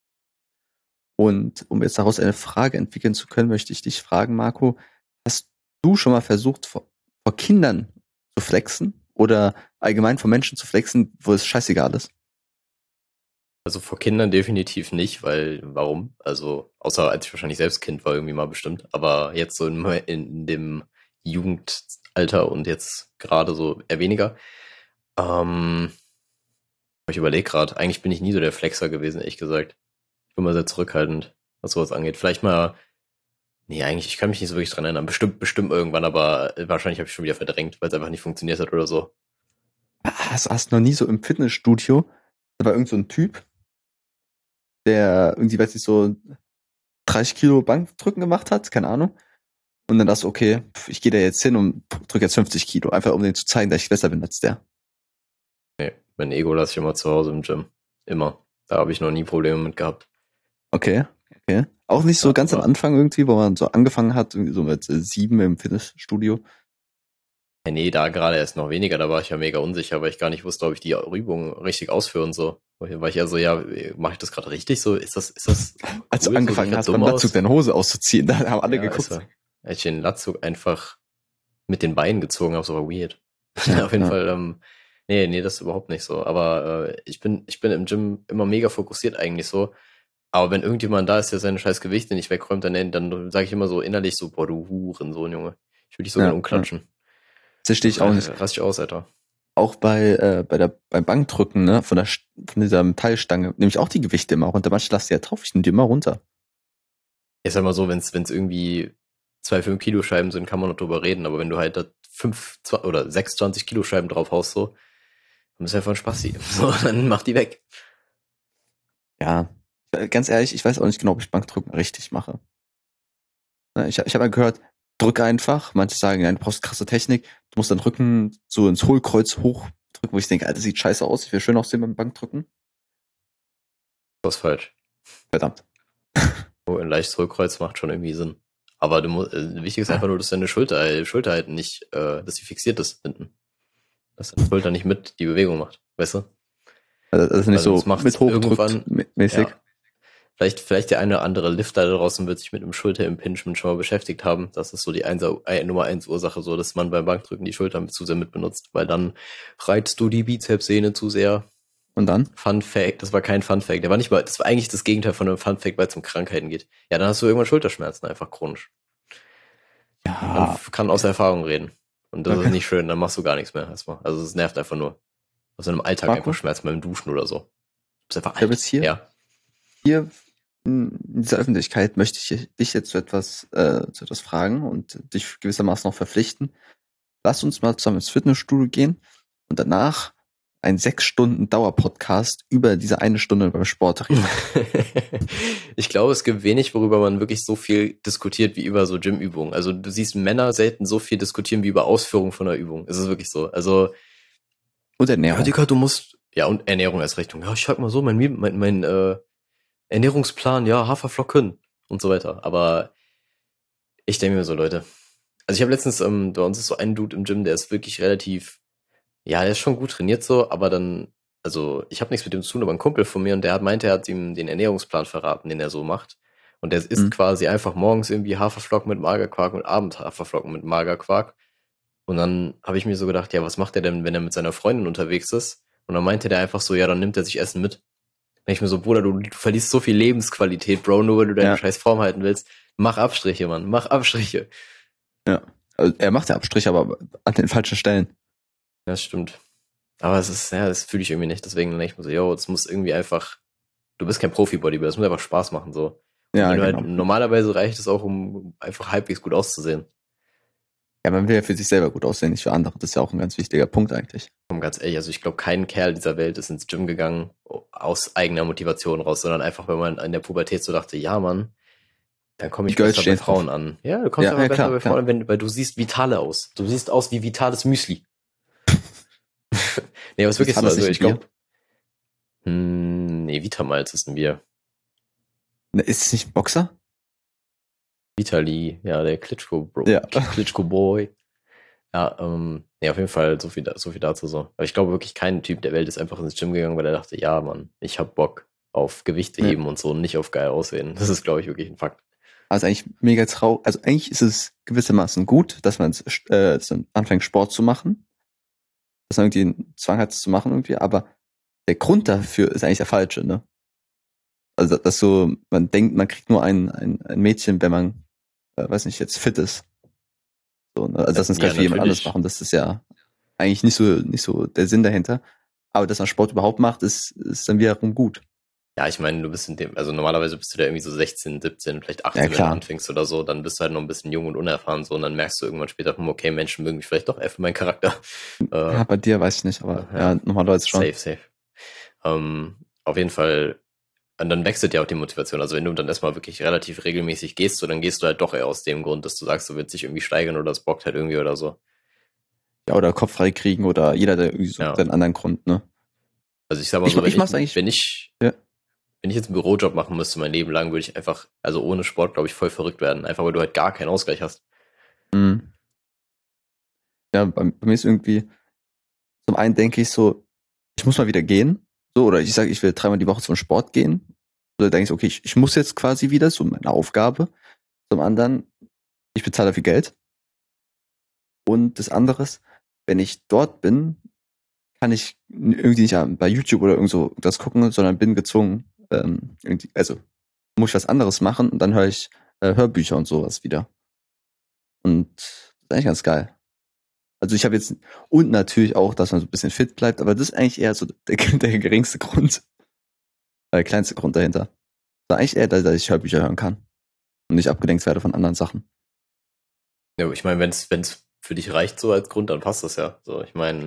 Und um jetzt daraus eine Frage entwickeln zu können, möchte ich dich fragen, Marco, hast du schon mal versucht, vor, vor Kindern zu flexen oder allgemein vor Menschen zu flexen, wo es scheißegal ist? Also vor Kindern definitiv nicht, weil warum? Also außer als ich wahrscheinlich selbst Kind war, irgendwie mal bestimmt. Aber jetzt so in, in dem Jugendalter und jetzt gerade so eher weniger. Ähm, ich überlege gerade, eigentlich bin ich nie so der Flexer gewesen, ehrlich gesagt. Ich bin mal sehr zurückhaltend, was sowas angeht. Vielleicht mal, nee, eigentlich, ich kann mich nicht so wirklich dran erinnern. Bestimmt, bestimmt irgendwann, aber wahrscheinlich habe ich schon wieder verdrängt, weil es einfach nicht funktioniert hat oder so. Hast, hast noch nie so im Fitnessstudio, da war irgend so ein Typ, der irgendwie, weiß ich, so dreißig Kilo Bankdrücken gemacht hat, keine Ahnung. Und dann dachte ich, okay, ich gehe da jetzt hin und drücke jetzt fünfzig Kilo, einfach um denen zu zeigen, dass ich besser bin als der. Nee, mein Ego lasse ich immer zu Hause im Gym. Immer. Da habe ich noch nie Probleme mit gehabt. Okay, okay. Auch nicht so Ja, ganz am aber- Anfang irgendwie, wo man so angefangen hat, irgendwie so mit äh, sieben im Fitnessstudio. Ja, nee, da gerade erst noch weniger, da war ich ja mega unsicher, weil ich gar nicht wusste, ob ich die Übungen richtig ausführe und so. Weil ich ja so, ja, mache ich das gerade richtig so? Ist das, ist das Als du cool? So, angefangen sieht das hast, dumm beim Latzug aus? deine Hose auszuziehen, da haben alle Ja, geguckt. ist er. Als ich den Latzug einfach mit den Beinen gezogen habe, so war weird. Ja, Auf jeden ja. Fall, ähm, nee, nee, das ist überhaupt nicht so. Aber äh, ich bin, ich bin im Gym immer mega fokussiert eigentlich so. Aber wenn irgendjemand da ist, der seine scheiß Gewichte nicht wegräumt, dann, dann sage ich immer so innerlich so, boah, du Hurensohn, Junge. Ich will dich so Ja, gerne umklatschen. Das verstehe ich auch nicht. Rass ich aus, Alter. Auch bei, äh, bei der, beim Bankdrücken, ne, von der, St- von dieser Metallstange, nehme ich auch die Gewichte immer runter. Manche lasse die ja drauf, ich nehme die immer runter. Ich sag mal so, wenn es irgendwie zwei fünf Kilo Scheiben sind, kann man noch drüber reden, aber wenn du halt da fünf zwei, oder sechs zwanzig Kilo Scheiben drauf haust, so, dann ist einfach ein Spasti. So, dann mach die weg. Ja, äh, ganz ehrlich, ich weiß auch nicht genau, ob ich Bankdrücken richtig mache. Ne, Ich, ich habe mal gehört, drück einfach. Manche sagen, ja, du brauchst krasse Technik. Du musst deinen Rücken so ins Hohlkreuz hochdrücken, wo ich denke, Alter, sieht scheiße aus. Ich will schön aussehen beim Bankdrücken. Das ist falsch. Verdammt. Oh, ein leichtes Rückkreuz macht schon irgendwie Sinn. Aber du musst, äh, wichtig ist einfach nur, dass deine Schulter, äh, Schulter halt nicht, äh, dass sie fixiert ist hinten. Dass deine Schulter nicht mit die Bewegung macht, weißt du? Also, das ist nicht Also so es macht mit hochdrückt irgendwann- mä- mäßig. Ja. Vielleicht, vielleicht der eine oder andere Lifter da draußen wird sich mit dem Schulterimpingement schon mal beschäftigt haben. Das ist so die Einser, äh, Nummer eins Ursache, so, dass man beim Bankdrücken die Schulter zu sehr mit benutzt, weil dann reizt du die Bizepssehne zu sehr. Und dann? Fun Fact, das war kein Fun Fact. Der war nicht mal, das war eigentlich das Gegenteil von einem Fun Fact, weil es um Krankheiten geht. Ja, dann hast du irgendwann Schulterschmerzen, einfach chronisch. Man Ja. f- kann aus Erfahrung reden. Und das Okay. ist nicht schön, dann machst du gar nichts mehr erstmal. Also es nervt einfach nur. Aus einem Alltag Marco? einfach Schmerzen beim Duschen oder so. Das ist einfach Ich habe alt. jetzt hier, Ja. hier in dieser Öffentlichkeit möchte ich dich jetzt zu etwas, äh, zu etwas fragen und dich gewissermaßen auch verpflichten. Lass uns mal zusammen ins Fitnessstudio gehen und danach ein sechs Stunden Dauerpodcast über diese eine Stunde beim Sport reden. Ich glaube, es gibt wenig, worüber man wirklich so viel diskutiert wie über so Gymübungen. Also du siehst Männer selten so viel diskutieren wie über Ausführung von einer Übung. Es ist wirklich so. Also, Und ja, Ernährung. Digga, du musst, ja, und Ernährung als Richtung. Ja, ich sag mal so, mein, mein, mein äh, Ernährungsplan, ja, Haferflocken und so weiter. Aber ich denke mir so, Leute. Also ich habe letztens, ähm, bei uns ist so ein Dude im Gym, der ist wirklich relativ, ja, der ist schon gut trainiert so, aber dann, also ich habe nichts mit dem zu tun, aber ein Kumpel von mir und der hat meinte, er hat ihm den Ernährungsplan verraten, den er so macht. Und der isst Mhm. quasi einfach morgens irgendwie Haferflocken mit Magerquark und abends Haferflocken mit Magerquark. Und dann habe ich mir so gedacht, ja, was macht er denn, wenn er mit seiner Freundin unterwegs ist? Und dann meinte der einfach so, ja, dann nimmt er sich Essen mit. Dann denk ich mir so, Bruder, du, du verlierst so viel Lebensqualität, Bro, nur weil du deine Ja. scheiß Form halten willst. Mach Abstriche, Mann, mach Abstriche. Also er macht ja Abstriche, aber an den falschen Stellen. Ja, das stimmt. Aber es ist, ja, das fühle ich irgendwie nicht. Deswegen denke ich mir so, yo, das muss irgendwie einfach, du bist kein Profi-Bodybuilder, das muss einfach Spaß machen, so. Ja, Wenn du genau. halt, normalerweise reicht es auch, um einfach halbwegs gut auszusehen. Ja, man will ja für sich selber gut aussehen, nicht für andere. Das ist ja auch ein ganz wichtiger Punkt eigentlich. Um ganz ehrlich, also ich glaube, kein Kerl dieser Welt ist ins Gym gegangen aus eigener Motivation raus, sondern einfach, wenn man in der Pubertät so dachte, ja, Mann, dann komme ich besser bei Frauen an. Ja, du kommst ja, aber ja, besser klar, bei Frauen klar. an, wenn, weil du siehst vitale aus. Du siehst aus wie vitales Müsli. Nee, aber ist wirklich so. Also ich glaube, hm, nee, Vitamalz ist ein Bier. Ne, ist es nicht ein Boxer? Vitali, ja, der Klitschko-Bro. Ja. Klitschko-Boy. Ja, ähm, nee, auf jeden Fall so viel, so viel dazu so. Aber ich glaube wirklich, kein Typ der Welt ist einfach ins Gym gegangen, weil er dachte, ja, Mann, ich hab Bock auf Gewichte Ja. heben und so und nicht auf geil aussehen. Das ist, glaube ich, wirklich ein Fakt. Also eigentlich mega traurig. Also eigentlich ist es gewissermaßen gut, dass man äh, anfängt Sport zu machen. Dass man irgendwie einen Zwang hat, es zu machen irgendwie. Aber der Grund dafür ist eigentlich der falsche, ne? Also dass so, man denkt, man kriegt nur ein, ein, ein Mädchen, wenn man, äh, weiß nicht, jetzt fit ist. So, ne? Also das ist Ja, ganz für jemand natürlich. anderes machen. Das ist ja eigentlich nicht so, nicht so der Sinn dahinter. Aber dass man Sport überhaupt macht, ist, ist dann wiederum gut. Ja, ich meine, du bist in dem, also normalerweise bist du da irgendwie so sechzehn, siebzehn, vielleicht achtzehn, Ja, wenn du klar. anfängst oder so, dann bist du halt noch ein bisschen jung und unerfahren so und dann merkst du irgendwann später, hm, okay, Menschen mögen mich vielleicht doch eher für meinen Charakter. Äh, Ja, bei dir weiß ich nicht, aber ja, ja, normalerweise schon. safe, safe. Ähm, auf jeden Fall, und dann wechselt ja auch die Motivation. Also wenn du dann erstmal wirklich relativ regelmäßig gehst, so dann gehst du halt doch eher aus dem Grund, dass du sagst, du willst dich irgendwie steigern oder es bockt halt irgendwie oder so. Ja, oder Kopf frei kriegen oder jeder, der irgendwie so Ja. seinen anderen Grund, ne? Also ich sag mal Ich, so, wenn ich mach's eigentlich. wenn ich, Ja. wenn ich jetzt einen Bürojob machen müsste mein Leben lang, würde ich einfach, also ohne Sport, glaube ich, voll verrückt werden. Einfach weil du halt gar keinen Ausgleich hast. Mhm. Ja, bei, bei mir ist irgendwie, zum einen denke ich so, ich muss mal wieder gehen. So, oder ich sage, ich will dreimal die Woche zum Sport gehen. Oder denke ich, okay, ich, ich muss jetzt quasi wieder, so meine Aufgabe. Zum anderen, ich bezahle dafür Geld. Und das andere ist, wenn ich dort bin, kann ich irgendwie nicht bei YouTube oder irgend so das gucken, sondern bin gezwungen, ähm, irgendwie, also muss ich was anderes machen und dann höre ich äh, Hörbücher und sowas wieder. Und das ist eigentlich ganz geil. Also ich habe jetzt, und natürlich auch, dass man so ein bisschen fit bleibt, aber das ist eigentlich eher so der, der geringste Grund, der kleinste Grund dahinter. Das ist eigentlich eher, dass ich Hörbücher hören kann und nicht abgelenkt werde von anderen Sachen. Ja, ich meine, wenn es wenn es für dich reicht so als Grund, dann passt das ja. So, ich meine,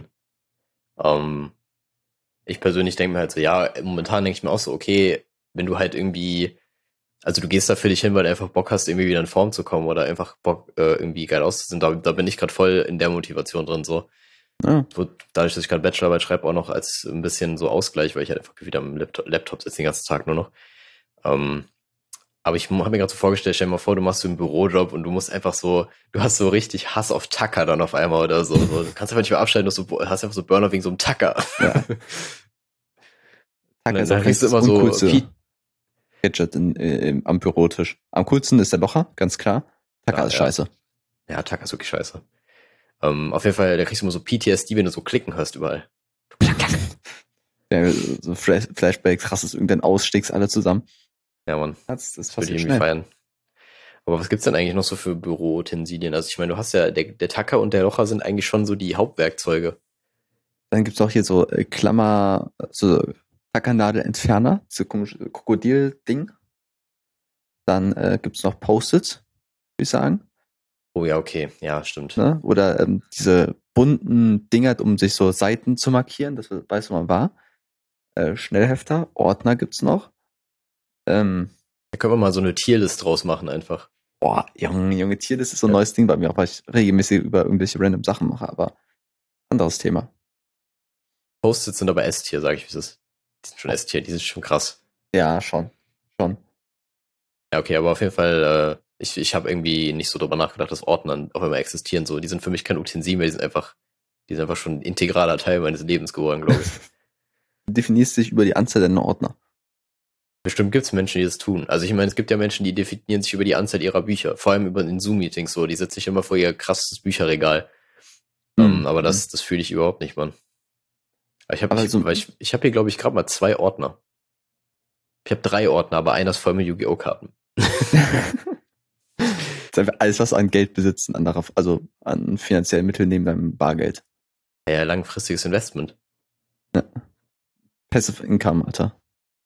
ähm, ich persönlich denke mir halt so, ja, momentan denke ich mir auch so, okay, wenn du halt irgendwie, also du gehst da für dich hin, weil du einfach Bock hast, irgendwie wieder in Form zu kommen oder einfach Bock, äh, irgendwie geil auszusehen. Da, da bin ich gerade voll in der Motivation drin, so. Ja. Wo, dadurch, dass ich gerade Bachelorarbeit schreibe, auch noch als ein bisschen so Ausgleich, weil ich halt einfach wieder am Laptop, Laptop sitze den ganzen Tag nur noch. Ähm, aber ich habe mir gerade so vorgestellt, stell dir mal vor, du machst so einen Bürojob und du musst einfach so, du hast so richtig Hass auf Tacker dann auf einmal oder so. so. Du kannst einfach nicht mehr abschalten, du hast, so, hast einfach so Burner wegen so einem Tacker. Ja. Und dann, ist auch dann kriegst du das immer so uncoolste Pi- Gadget in, in, am Bürotisch. Am coolsten ist der Locher, ganz klar. Tacker Ja, ist ja. scheiße. Ja, Tacker ist wirklich scheiße. Ähm, auf jeden Fall, da kriegst du immer so P T S D, wenn du so klicken hörst überall. Klack, klack. Ja, so Flash Flashbacks, krasses irgendein Ausstiegst alle zusammen. Ja, Mann. Das, das Das würde passiert ich irgendwie schnell. feiern. Aber was gibt's denn eigentlich noch so für Büroutensilien? Also ich meine, du hast ja, der, der Tacker und der Locher sind eigentlich schon so die Hauptwerkzeuge. Dann gibt's auch hier so äh, Klammer, so Tackernadelentferner, so komische Krokodil-Ding. Dann äh, gibt's noch Post-its, würde ich sagen. Oh ja, okay. Ja, stimmt. Ne? Oder ähm, diese bunten Dinger, um sich so Seiten zu markieren, das weiß man war. Äh, Schnellhefter, Ordner gibt's noch. Ähm, Da können wir mal so eine Tierlist draus machen einfach. boah, Junge, Junge Tier, das ist so ein Ja. neues Ding bei mir, auch weil ich regelmäßig über irgendwelche random Sachen mache, aber anderes Thema. Post-its sind aber S-Tier, sage ich, wie es ist. Die sind schon S-Tier, die sind schon krass. Ja, schon. Schon. Ja, okay, aber auf jeden Fall, äh, ich, ich habe irgendwie nicht so drüber nachgedacht, dass Ordner auch immer existieren. So, die sind für mich kein Utensil mehr, die sind einfach, die sind einfach schon ein integraler Teil meines Lebens geworden, glaube ich. Du definierst dich über die Anzahl deiner Ordner. Bestimmt gibt's Menschen, die das tun. Also ich meine, es gibt ja Menschen, die definieren sich über die Anzahl ihrer Bücher. Vor allem über den Zoom-Meetings so. Die setzen sich immer vor ihr krasses Bücherregal. Hm. Ähm, aber das, das fühle ich überhaupt nicht, Mann. Aber ich habe Aber ich, so- weil ich, ich hab hier, glaube ich, gerade mal zwei Ordner. Ich habe drei Ordner, aber einer ist voll mit Yu-Gi-Oh! Karten. Das ist einfach alles, was an Geld besitzen, anderer, also an finanziellen Mitteln neben deinem Bargeld. Ja, langfristiges Investment. Passive Income, Alter.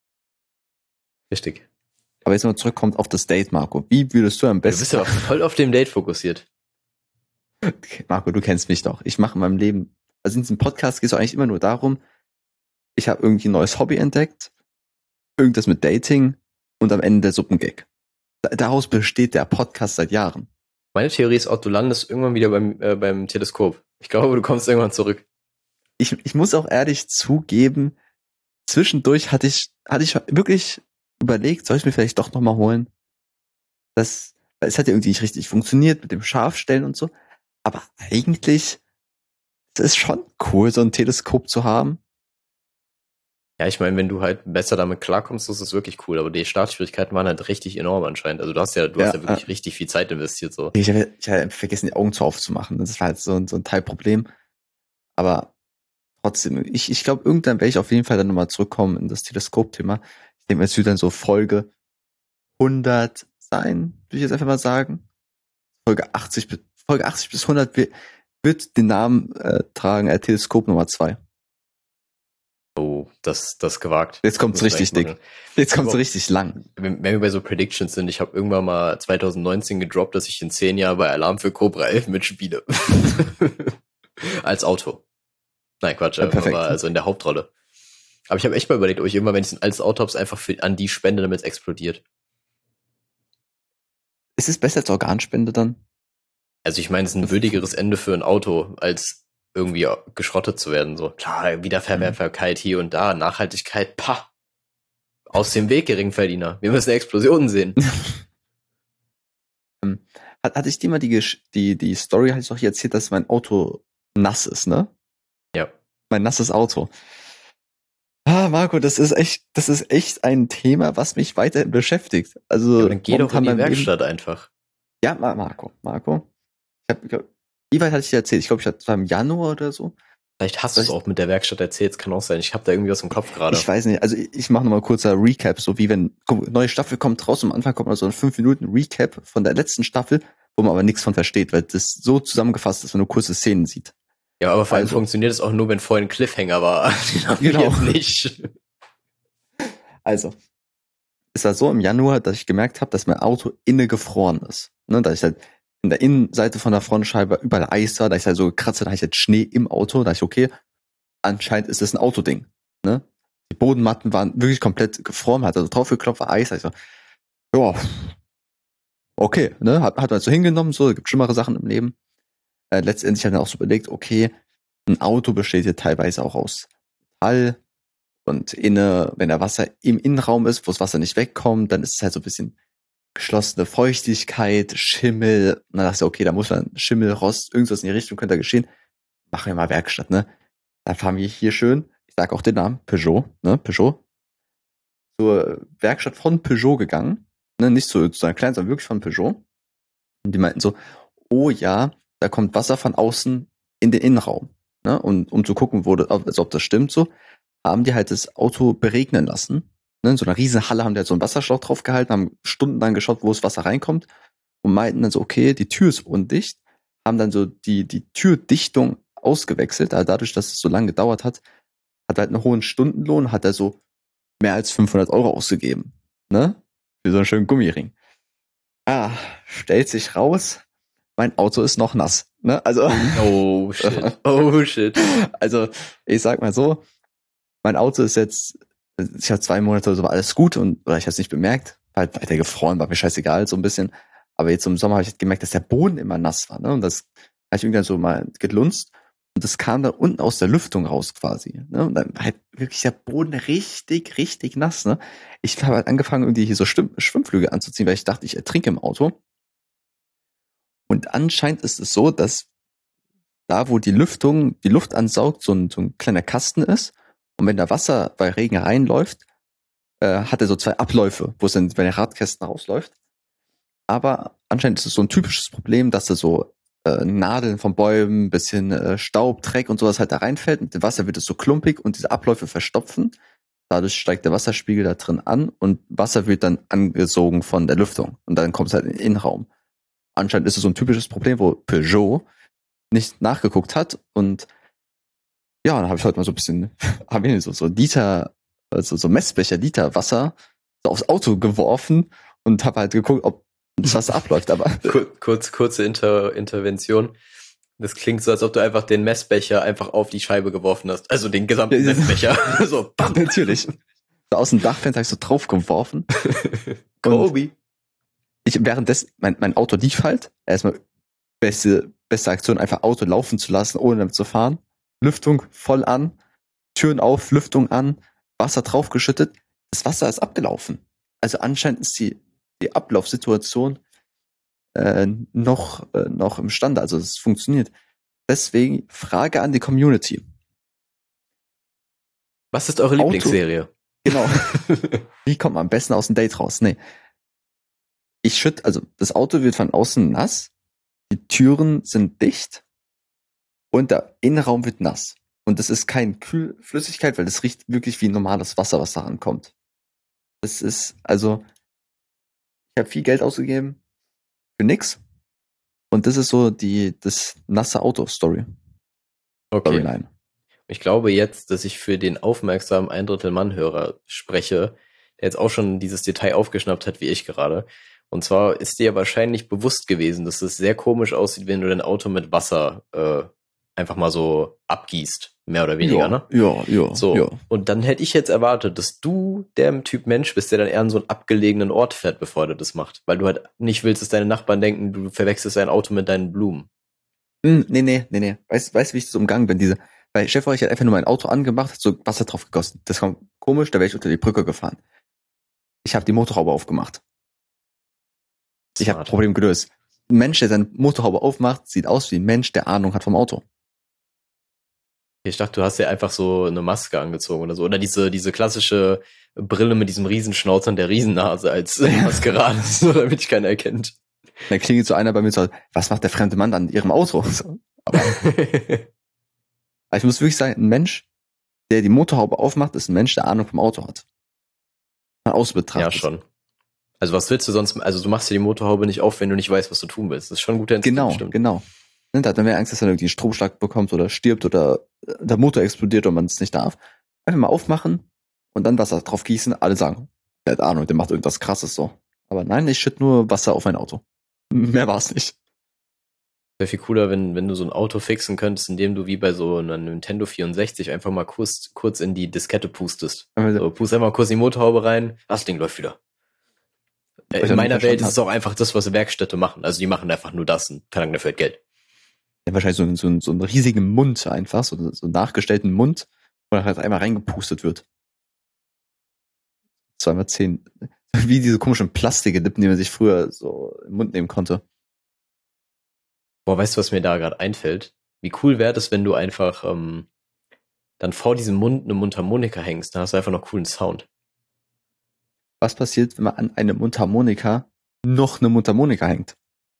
Richtig. Aber jetzt mal zurückkommt auf das Date, Marco. Wie würdest du am Du bist besten... ja auch voll auf dem Date fokussiert. Marco, du kennst mich doch. Ich mache in meinem Leben, also in diesem Podcast geht es eigentlich immer nur darum, ich habe irgendwie ein neues Hobby entdeckt, irgendwas mit Dating und am Ende der Suppengag. Daraus besteht der Podcast seit Jahren. Meine Theorie ist auch, du landest irgendwann wieder beim, äh, beim Teleskop. Ich glaube, du kommst irgendwann zurück. Ich, ich muss auch ehrlich zugeben, zwischendurch hatte ich, hatte ich wirklich überlegt, soll ich mir vielleicht doch nochmal holen? Das, weil es hat ja irgendwie nicht richtig funktioniert mit dem Scharfstellen und so. Aber eigentlich, es ist schon cool, so ein Teleskop zu haben. Ja, ich meine, wenn du halt besser damit klarkommst, ist es wirklich cool. Aber die Startschwierigkeiten waren halt richtig enorm anscheinend. Also du hast ja, du Ja, hast ja wirklich äh, richtig viel Zeit investiert, so. Ich habe ich hab vergessen, die Augen zu aufzumachen. Das war halt so, ein- so ein Teilproblem. Aber trotzdem, ich, ich glaube, irgendwann werde ich auf jeden Fall dann nochmal zurückkommen in das Teleskop-Thema. Ich denke, es wird dann so Folge hundert sein, würde ich jetzt einfach mal sagen. Folge achtzig, bis- Folge achtzig bis hundert wird, wird den Namen äh, tragen, äh, Teleskop Nummer zwei. Oh, das, das gewagt. Jetzt kommt's Muss man richtig echt dick. machen. Jetzt kommt's Aber- richtig lang. Wenn, wenn wir bei so Predictions sind, ich habe irgendwann mal zwanzig neunzehn gedroppt, dass ich in zehn Jahren bei Alarm für Cobra elf mitspiele. Als Auto. Nein, Quatsch, Ja, perfekt. aber also in der Hauptrolle. Aber ich habe echt mal überlegt, ob ich irgendwann, wenn ich ein altes Auto habe, einfach für, an die spende, damit es explodiert. Ist es besser als Organspende dann? Also ich meine, es ist ein würdigeres Ende für ein Auto, als irgendwie geschrottet zu werden. So klar, Wiederverwertbarkeit hier und da, Nachhaltigkeit, pah. Aus dem Weg, Geringverdiener. Wir müssen Explosionen sehen. Ähm, Hat, hatte ich dir mal die, Gesch- die, die Story, hatte ich doch hier erzählt, dass mein Auto nass ist, ne? Ja. Mein nasses Auto. Ah, Marco, das ist echt, das ist echt ein Thema, was mich weiterhin beschäftigt. Also, Ja, aber dann geh doch in momentan die beim Leben- Werkstatt einfach. Ja, Ma- Marco, Marco. Ich hab, ich glaub, wie weit hatte ich dir erzählt? Ich glaube, ich hatte es war im Januar oder so. Vielleicht hast du Soll es ich- auch mit der Werkstatt erzählt, es kann auch sein. Ich habe da irgendwie was im Kopf gerade. Ich weiß nicht, also ich, ich mache nochmal kurzer Recap, so wie wenn, guck, neue Staffel kommt raus, am Anfang kommt mal so ein fünf Minuten Recap von der letzten Staffel, wo man aber nichts von versteht, weil das so zusammengefasst ist, wenn man nur kurze Szenen sieht. Ja, aber vor allem Also- funktioniert es auch nur, wenn vorhin ein Cliffhanger war. Den haben wir Genau. jetzt nicht. Also, es war so im Januar, dass ich gemerkt habe, dass mein Auto inne gefroren ist. Ne, dass ich halt in der Innenseite von der Frontscheibe überall Eis war, da ich halt so gekratzt, da hatte ich halt Schnee im Auto, da ich, okay, anscheinend ist das ein Autoding. Ne? Die Bodenmatten waren wirklich komplett gefroren, hat also draufgeklopft, war Eis, also, ja, okay, ne, hat, hat man so hingenommen, so, gibt schlimmere Sachen im Leben. Äh, letztendlich hat man auch so überlegt, okay, ein Auto besteht ja teilweise auch aus Metall und inne, wenn da Wasser im Innenraum ist, wo das Wasser nicht wegkommt, dann ist es halt so ein bisschen geschlossene Feuchtigkeit, Schimmel. Und dann dachte ich, okay, da muss man Schimmel, Rost, irgendwas in die Richtung könnte da geschehen. Machen wir mal Werkstatt, ne? Dann fahren wir hier schön, ich sag auch den Namen, Peugeot, ne, Peugeot, zur Werkstatt von Peugeot gegangen, ne, nicht zu, zu einer kleinen, sondern wirklich von Peugeot. Und die meinten so, oh ja, da kommt Wasser von außen in den Innenraum, ne, und um zu gucken, wo das, also ob das stimmt so, haben die halt das Auto beregnen lassen. Ne, in so einer riesen Halle haben die halt so einen Wasserschlauch draufgehalten, haben stundenlang geschaut, wo das Wasser reinkommt und meinten dann so, okay, die Tür ist undicht, haben dann so die, die Türdichtung ausgewechselt, also dadurch, dass es so lange gedauert hat, hat halt einen hohen Stundenlohn, hat er so mehr als fünfhundert Euro ausgegeben, ne, für so einen schönen Gummiring. Ah, stellt sich raus, mein Auto ist noch nass, ne, also, Oh shit. Oh shit. also, ich sag mal so, mein Auto ist jetzt, ich habe zwei Monate oder so, war alles gut und oder ich habe es nicht bemerkt, war halt weiter gefroren, war mir scheißegal, so ein bisschen. Aber jetzt im Sommer habe ich halt gemerkt, dass der Boden immer nass war, ne? Und das habe ich irgendwann so mal gelunzt und das kam dann unten aus der Lüftung raus quasi, ne? Und dann war halt wirklich der Boden richtig, richtig nass, ne? Ich habe halt angefangen, irgendwie hier so Schwimm- Schwimmflüge anzuziehen, weil ich dachte, ich ertrinke im Auto. Und anscheinend ist es so, dass da, wo die Lüftung die Luft ansaugt, so ein, so ein kleiner Kasten ist. Und wenn da Wasser bei Regen reinläuft, äh, hat er so zwei Abläufe, wo es dann bei den Radkästen rausläuft. Aber anscheinend ist es so ein typisches Problem, dass da so äh, Nadeln von Bäumen, bisschen äh, Staub, Dreck und sowas halt da reinfällt. Mit dem Wasser wird es so klumpig und diese Abläufe verstopfen. Dadurch steigt der Wasserspiegel da drin an und Wasser wird dann angesogen von der Lüftung. Und dann kommt es halt in den Innenraum. Anscheinend ist es so ein typisches Problem, wo Peugeot nicht nachgeguckt hat und ja, dann habe ich heute mal so ein bisschen, habe ich so, so Liter, also so Messbecher Liter Wasser so aufs Auto geworfen und habe halt geguckt, ob das Wasser abläuft, aber Kur kurz, kurze Inter Intervention. Das klingt so, als ob du einfach den Messbecher einfach auf die Scheibe geworfen hast. Also den gesamten Ja, Messbecher. So, bam. Natürlich. So aus dem Dachfenster habe ich so drauf geworfen. Kobe. Ich währenddessen, mein, mein Auto lief halt. Erstmal beste, beste Aktion, einfach Auto laufen zu lassen, ohne damit zu fahren. Lüftung voll an, Türen auf, Lüftung an, Wasser draufgeschüttet. Das Wasser ist abgelaufen. Also anscheinend ist die, die Ablaufsituation äh, noch, äh, noch imstande. Also es funktioniert. Deswegen Frage an die Community. Was ist eure Auto- Lieblingsserie? Genau. Wie kommt man am besten aus dem Date raus? Nee. Ich schütt, also das Auto wird von außen nass, die Türen sind dicht und der Innenraum wird nass. Und das ist keine Kühlflüssigkeit, weil das riecht wirklich wie normales Wasser, was da rankommt. Das ist, also, ich habe viel Geld ausgegeben für nix. Und das ist so die, das nasse Auto-Story. Okay. Storyline. Ich glaube jetzt, dass ich für den aufmerksamen ein Drittel Mann-Hörer spreche, der jetzt auch schon dieses Detail aufgeschnappt hat, wie ich gerade. Und zwar ist dir wahrscheinlich bewusst gewesen, dass es sehr komisch aussieht, wenn du dein Auto mit Wasser äh, einfach mal so abgießt. Mehr oder weniger, ja, ne? Ja, ja, So. ja. Und dann hätte ich jetzt erwartet, dass du der Typ Mensch bist, der dann eher an so einen abgelegenen Ort fährt, bevor er das macht. Weil du halt nicht willst, dass deine Nachbarn denken, du verwechselst dein Auto mit deinen Blumen. Hm, nee, nee, nee, nee. Weißt, weißt du, wie ich das umgangen bin? Diese, weil Chef ich hat einfach nur mein Auto angemacht, hat so Wasser drauf gegossen. Das kam komisch, da wäre ich unter die Brücke gefahren. Ich habe die Motorhaube aufgemacht. Ich habe Smart. Problem gelöst. Ein Mensch, der seine Motorhaube aufmacht, sieht aus wie ein Mensch, der Ahnung hat vom Auto. Ich dachte, du hast ja einfach so eine Maske angezogen oder so. Oder diese, diese klassische Brille mit diesem Riesenschnauzer und der Riesennase als Maskerade, so damit ich keiner erkennt. Dann klingelt so einer bei mir so, was macht der fremde Mann an ihrem Auto? So. Aber ich muss wirklich sagen, ein Mensch, der die Motorhaube aufmacht, ist ein Mensch, der Ahnung vom Auto hat. Mal aus betrachtet. Ja, schon. Also was willst du sonst, also du machst dir die Motorhaube nicht auf, wenn du nicht weißt, was du tun willst. Das ist schon ein guter Instinkt, Genau, stimmt. genau. Da hat man mehr Angst, dass er irgendwie einen Stromschlag bekommt oder stirbt oder der Motor explodiert und man es nicht darf. Einfach mal aufmachen und dann Wasser drauf gießen. Alle sagen, der hat Ahnung, der macht irgendwas Krasses so. Aber nein, ich schütte nur Wasser auf mein Auto. Mehr war's nicht. Wäre viel cooler, wenn, wenn du so ein Auto fixen könntest, indem du wie bei so einem Nintendo vierundsechzig einfach mal kurz, kurz in die Diskette pustest. So, pust einfach kurz in die Motorhaube rein, das Ding läuft wieder. In meiner Welt ist es auch einfach das, was Werkstätte machen. Also die machen einfach nur das und verlangen dafür Geld. Ja, wahrscheinlich so, so, so einen riesigen Mund einfach, so, so einen nachgestellten Mund, wo dann halt einmal reingepustet wird. Zweimal zehn. Wie diese komischen Plastiklippen, die man sich früher so im Mund nehmen konnte. Boah, weißt du, was mir da gerade einfällt? Wie cool wäre das, wenn du einfach ähm, dann vor diesem Mund eine Mundharmonika hängst, dann hast du einfach noch coolen Sound. Was passiert, wenn man an eine Mundharmonika noch eine Mundharmonika hängt?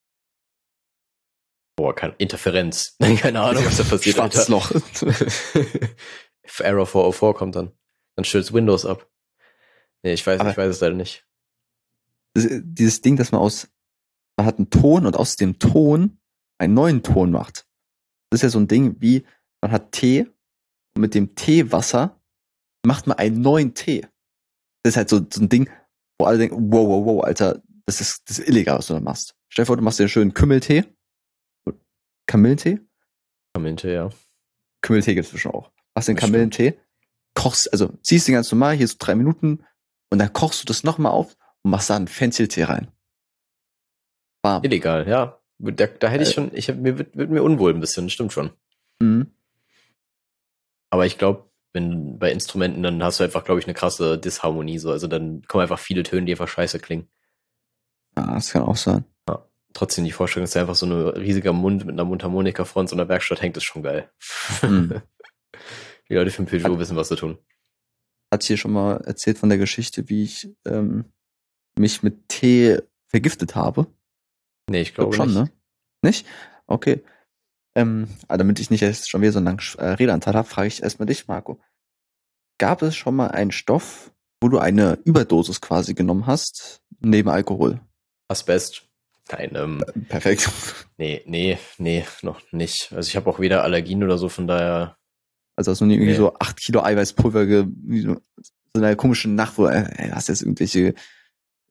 Boah, keine Interferenz. Keine Ahnung, was da passiert. Schwarzes Loch. Error vierhundertvierer kommt dann. Dann stürzt Windows ab. Nee, ich weiß, Aber ich weiß es leider nicht. Das, dieses Ding, dass man aus, man hat einen Ton und aus dem Ton einen neuen Ton macht. Das ist ja so ein Ding wie, man hat Tee und mit dem Teewasser macht man einen neuen Tee. Das ist halt so, so ein Ding, wo alle denken, wow, wow, wow, Alter, das ist, das ist illegal, was du da machst. Stell dir vor, du machst dir einen schönen Kümmeltee. Kamillentee? Kamillentee, ja. Kamillentee gibt's bestimmt auch. Machst den Kamillentee, kochst, also ziehst den ganz normal, hier so drei Minuten und dann kochst du das nochmal auf und machst da einen Fencheltee rein. Warm. Illegal, ja. Da, da hätte ich schon, ich hab, mir wird, wird mir unwohl ein bisschen, stimmt schon. Mhm. Aber ich glaube, wenn bei Instrumenten, dann hast du einfach, glaube ich, eine krasse Disharmonie, so. Also dann kommen einfach viele Töne, die einfach scheiße klingen. Ja, das kann auch sein. Ja. Trotzdem die Vorstellung, dass da einfach so ein riesiger Mund mit einer Mundharmonika vor so einer Werkstatt hängt, ist schon geil. Mhm. Die Leute für Peugeot wissen, was sie tun. Hat hier schon mal erzählt von der Geschichte, wie ich ähm, mich mit Tee vergiftet habe? Nee, ich glaube schon, nicht. ne? Nicht? Okay. Ähm, aber damit ich nicht erst schon wieder so einen langen äh, Redeanteil habe, frage ich erstmal dich, Marco. Gab es schon mal einen Stoff, wo du eine Überdosis quasi genommen hast, neben Alkohol? Asbest. Nein, ähm, Äh, perfekt. nee, nee, nee, noch nicht. Also ich habe auch weder Allergien oder so, von daher. Also hast du nie irgendwie Nee. so acht Kilo Eiweißpulver, ge wie so, so eine komische Nacht, wo äh, hast du jetzt irgendwelche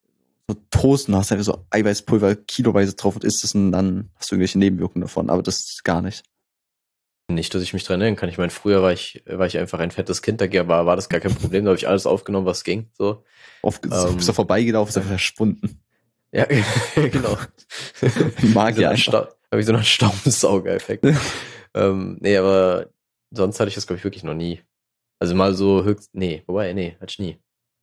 so Toast und hast einfach so Eiweißpulver kiloweise drauf und isst es und dann hast du irgendwelche Nebenwirkungen davon, aber das ist gar nicht. Nicht, dass ich mich dran erinnern kann. Ich meine, früher war ich, war ich einfach ein fettes Kind, da war, war das gar kein Problem, da habe ich alles aufgenommen, was ging. So. Oft ähm, ist er vorbeigelaufen, ist er verschwunden. Ja, genau. Magier einfach. Habe ich so einen Staubsauger-Effekt. ähm, nee, aber sonst hatte ich das, glaube ich, wirklich noch nie. Also mal so höchst, nee, wobei, nee, hatte ich nie.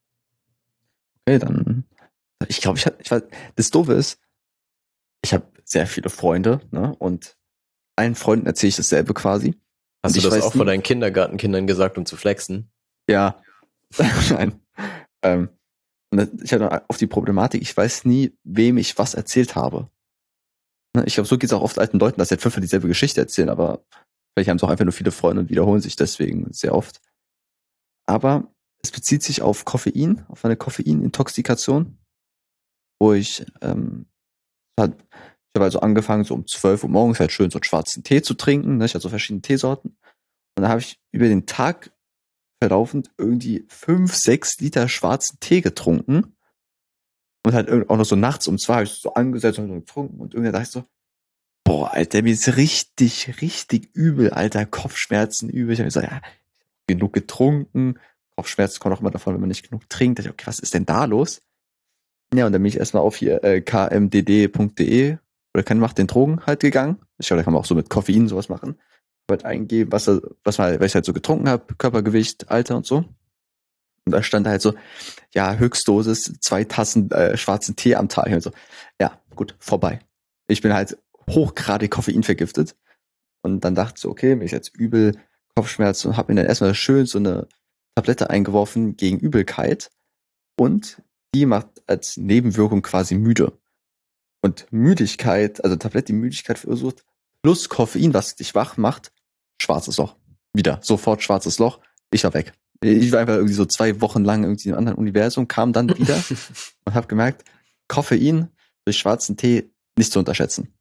Okay, dann, ich glaube, ich hatte, ich weiß, das Doofe ist, ich habe sehr viele Freunde, ne, und allen Freunden erzähle ich dasselbe quasi. Hast und du ich das auch nie, vor deinen Kindergartenkindern gesagt, um zu flexen? Ja. Nein. ähm, und ich hatte auf die Problematik, ich weiß nie, wem ich was erzählt habe. Ich glaube, so geht es auch oft alten Leuten, dass sie halt fünfmal dieselbe Geschichte erzählen, aber vielleicht haben es auch einfach nur viele Freunde und wiederholen sich deswegen sehr oft. Aber es bezieht sich auf Koffein, auf eine Koffeinintoxikation, wo ich ähm, halt, ich habe also angefangen, so um zwölf Uhr morgens halt schön so einen schwarzen Tee zu trinken. Ne? Ich hatte so verschiedene Teesorten. Und dann habe ich über den Tag verlaufend irgendwie fünf, sechs Liter schwarzen Tee getrunken. Und halt auch noch so nachts um zwei habe ich so angesetzt und so getrunken. Und irgendwann dachte ich so, boah, Alter, mir ist richtig, richtig übel, Alter, Kopfschmerzen übel. Ich habe gesagt, ja, genug getrunken. Kopfschmerzen kommen auch immer davon, wenn man nicht genug trinkt. Da dachte ich, okay, was ist denn da los? Ja, und dann bin ich erstmal auf hier äh, k m d d punkt d e oder kann macht den Drogen halt gegangen. Ich glaube, da kann man auch so mit Koffein sowas machen. Halt eingeben, was, was, mal, was ich halt so getrunken habe, Körpergewicht, Alter und so. Und da stand halt so, ja, Höchstdosis, zwei Tassen äh, schwarzen Tee am Tag. Und so, ja, gut, vorbei. Ich bin halt hochgradig Koffein vergiftet. Und dann dachte ich so, okay, mir ist jetzt übel, Kopfschmerzen und habe mir dann erstmal schön so eine Tablette eingeworfen gegen Übelkeit. Und die macht als Nebenwirkung quasi müde. Und Müdigkeit, also Tablette, die Müdigkeit verursacht, plus Koffein, was dich wach macht, schwarzes Loch. Wieder, sofort schwarzes Loch. Ich war weg. Ich war einfach irgendwie so zwei Wochen lang irgendwie im anderen Universum, kam dann wieder und habe gemerkt, Koffein durch schwarzen Tee nicht zu unterschätzen.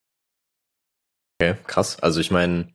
Okay, krass. Also ich meine,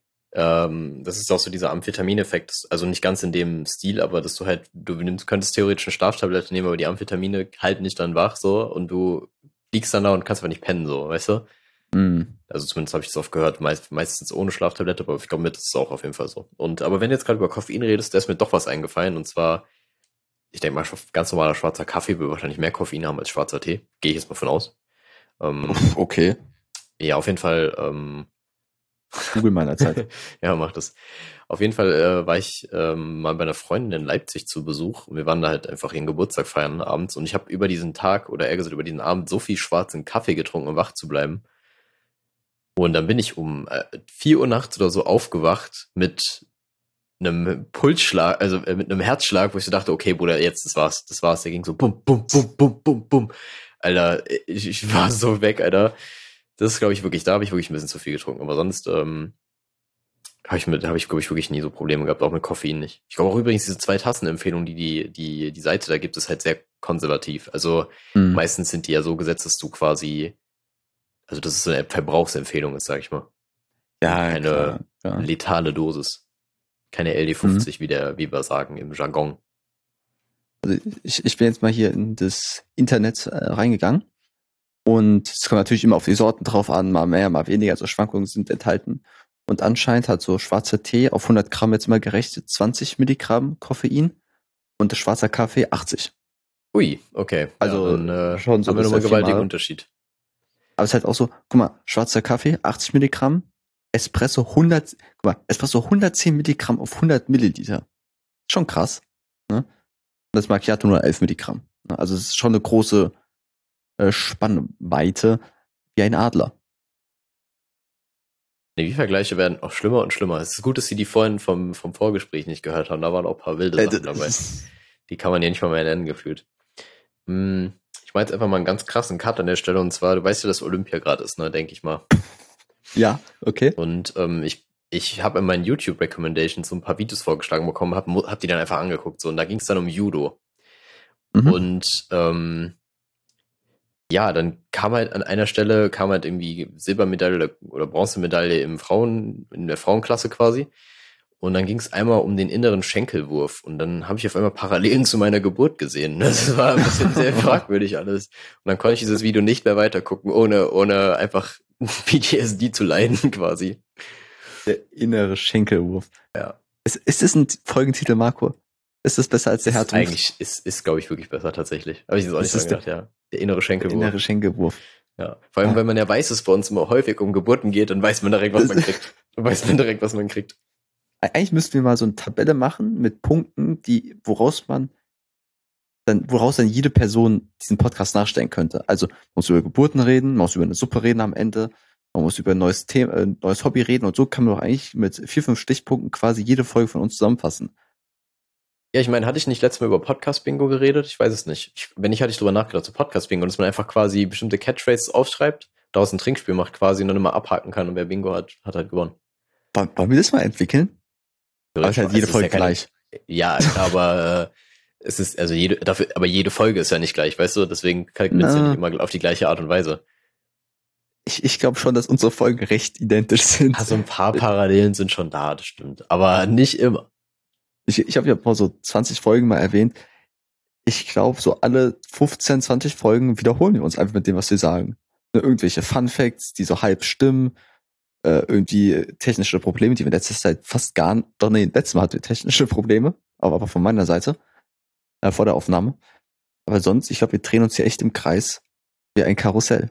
ähm, das ist auch so dieser Amphetamineffekt, also nicht ganz in dem Stil, aber dass du halt, du nimmst, könntest theoretisch eine Schlaftablette nehmen, aber die Amphetamine halten dich dann wach so und du liegst dann da und kannst einfach nicht pennen, so, weißt du? Mm. Also zumindest habe ich das oft gehört, meist, meistens ohne Schlaftablette, aber ich glaube, mit ist es auch auf jeden Fall so. Und aber wenn du jetzt gerade über Koffein redest, da ist mir doch was eingefallen, und zwar, ich denke mal, ganz normaler schwarzer Kaffee will wahrscheinlich mehr Koffein haben als schwarzer Tee. Gehe ich jetzt mal von aus. Ähm, okay. Ja, auf jeden Fall, ähm, Google meiner Zeit. Ja, mach das. Auf jeden Fall äh, war ich ähm, mal bei einer Freundin in Leipzig zu Besuch und wir waren da halt einfach ihren Geburtstag feiern abends und ich habe über diesen Tag oder eher gesagt über diesen Abend so viel schwarzen Kaffee getrunken, um wach zu bleiben. Und dann bin ich um äh, vier Uhr nachts oder so aufgewacht mit einem Pulsschlag, also äh, mit einem Herzschlag, wo ich so dachte, okay, Bruder, jetzt, das war's, das war's. Der ging so bum, bum, bum, bum, bum, bum. Alter, ich, ich war so weg, Alter. Das ist, glaube ich, wirklich, da habe ich wirklich ein bisschen zu viel getrunken. Aber sonst ähm, habe ich mit, habe ich, glaube ich, wirklich nie so Probleme gehabt, auch mit Koffein nicht. Ich glaube auch übrigens, diese Zwei-Tassen-Empfehlung, die, die die die Seite da gibt, ist halt sehr konservativ. Also Mm. meistens sind die ja so gesetzt, dass du quasi, also das ist so eine Verbrauchsempfehlung ist, sag ich mal. Ja, Keine klar, ja. letale Dosis. Keine L D fünfzig, mhm. wie, der, wie wir sagen im Jargon. Also ich, ich bin jetzt mal hier in das Internet äh, reingegangen und es kommt natürlich immer auf die Sorten drauf an, mal mehr, mal weniger, also Schwankungen sind enthalten. Und anscheinend hat so schwarzer Tee auf hundert Gramm jetzt mal gerechnet zwanzig Milligramm Koffein und schwarzer Kaffee achtzig. Ui, okay. Also ja, dann äh, schon so haben wir nochmal einen gewaltigen viermal. Unterschied. Aber es ist halt auch so, guck mal, schwarzer Kaffee achtzig Milligramm, Espresso hundert, guck mal, Espresso hundertzehn Milligramm auf hundert Milliliter. Schon krass, ne? Das Macchiato nur elf Milligramm. Also es ist schon eine große äh, Spannweite wie ein Adler. Die Vergleiche werden auch schlimmer und schlimmer. Es ist gut, dass Sie die vorhin vom, vom Vorgespräch nicht gehört haben. Da waren auch ein paar wilde Sachen dabei. Die kann man ja nicht mal mehr nennen, gefühlt. Hm, ich mache jetzt einfach mal einen ganz krassen Cut an der Stelle. Und zwar, du weißt ja, dass Olympia gerade ist, ne, denke ich mal. Ja, okay. Und ähm, ich ich habe in meinen YouTube-Recommendations so ein paar Videos vorgeschlagen bekommen, hab, hab die dann einfach angeguckt. So, und da ging es dann um Judo. Mhm. Und ähm, ja, dann kam halt an einer Stelle, kam halt irgendwie Silbermedaille oder Bronzemedaille im Frauen, in der Frauenklasse quasi. und dann ging es einmal um den inneren Schenkelwurf und dann habe ich auf einmal Parallelen zu meiner Geburt gesehen. Das war ein bisschen sehr fragwürdig alles. Und dann konnte ich dieses Video nicht mehr weitergucken, ohne, ohne einfach P T S D zu leiden quasi. Der innere Schenkelwurf. Ja. Ist, ist das ein Folgentitel, Marco? Ist das besser als der Herz? Eigentlich ist, ist glaube ich, wirklich besser tatsächlich. Aber ich jetzt auch nicht so gedacht, ja. Der innere Schenkelwurf. Der innere Schenkelwurf. Ja. Vor allem, ja. Weil man ja weiß, dass es bei uns immer häufig um Geburten geht, dann weiß man direkt, was man kriegt. Dann weiß man direkt, was man kriegt. Eigentlich müssten wir mal so eine Tabelle machen mit Punkten, die, woraus man dann, woraus dann jede Person diesen Podcast nachstellen könnte. Also, man muss über Geburten reden, man muss über eine Suppe reden am Ende, man muss über ein neues Thema, äh, neues Hobby reden und so kann man doch eigentlich mit vier, fünf Stichpunkten quasi jede Folge von uns zusammenfassen. Ja, ich meine, hatte ich nicht letztes Mal über Podcast-Bingo geredet? Ich weiß es nicht. Ich, wenn nicht, hatte ich drüber nachgedacht, so Podcast-Bingo, dass man einfach quasi bestimmte Catchphrases aufschreibt, daraus ein Trinkspiel macht quasi und dann immer abhaken kann und wer Bingo hat, hat halt gewonnen. Wollen wir das mal entwickeln? Aber ist halt jede Folge ja keine, gleich. Ja, aber äh, es ist, also jede, dafür, aber jede Folge ist ja nicht gleich, weißt du? Deswegen kalkuliert es ja nicht immer auf die gleiche Art und Weise. Ich, ich glaube schon, dass unsere Folgen recht identisch sind. Also ein paar Parallelen sind schon da, das stimmt. Aber nicht immer. Ich, ich habe ja mal so zwanzig Folgen mal erwähnt. Ich glaube, so alle fünfzehn, zwanzig Folgen wiederholen wir uns einfach mit dem, was wir sagen. Ne, irgendwelche Fun Facts, die so halb stimmen. Äh, irgendwie technische Probleme, die wir letzte Zeit fast gar nicht, doch nee, letztes Mal hatten wir technische Probleme, aber, aber von meiner Seite, äh, vor der Aufnahme. Aber sonst, ich glaube, wir drehen uns hier echt im Kreis wie ein Karussell.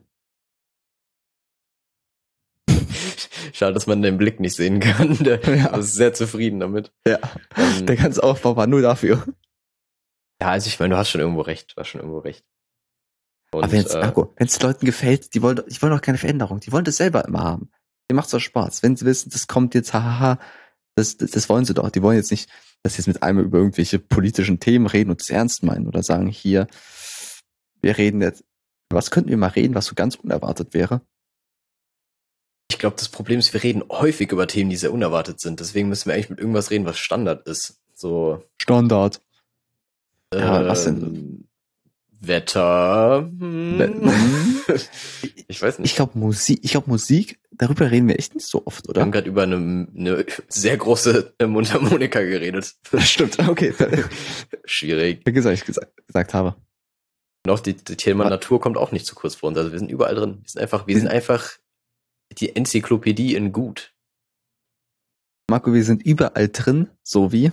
Schade, dass man den Blick nicht sehen kann. Der ja. ist sehr zufrieden damit. Ja, ähm, der ganze Aufbau war nur dafür. Ja, also ich meine, du hast schon irgendwo recht, du hast schon irgendwo recht. Und, aber wenn es äh, Leuten gefällt, die wollen, die wollen doch keine Veränderung, die wollen das selber immer haben. Mir macht's doch Spaß. Wenn sie wissen, das kommt jetzt, hahaha, das, das, das wollen sie doch. Die wollen jetzt nicht, dass sie jetzt mit einmal über irgendwelche politischen Themen reden und es ernst meinen oder sagen, hier, wir reden jetzt, was könnten wir mal reden, was so ganz unerwartet wäre? Ich glaube, das Problem ist, wir reden häufig über Themen, die sehr unerwartet sind. Deswegen müssen wir eigentlich mit irgendwas reden, was Standard ist. So. Standard. Äh, ja, was denn? Wetter. Hm. Ich weiß nicht. Ich glaube Musik, ich glaube Musik, darüber reden wir echt nicht so oft, oder? Wir haben gerade über eine, eine sehr große Mundharmonika geredet. Das stimmt, okay. Schwierig. Wie gesagt, ich gesagt, gesagt habe. Und auch die, die Thema ja. Natur kommt auch nicht zu kurz vor uns. Also wir sind überall drin. Wir sind einfach, wir sind einfach die Enzyklopädie in gut. Marco, wir sind überall drin, so wie?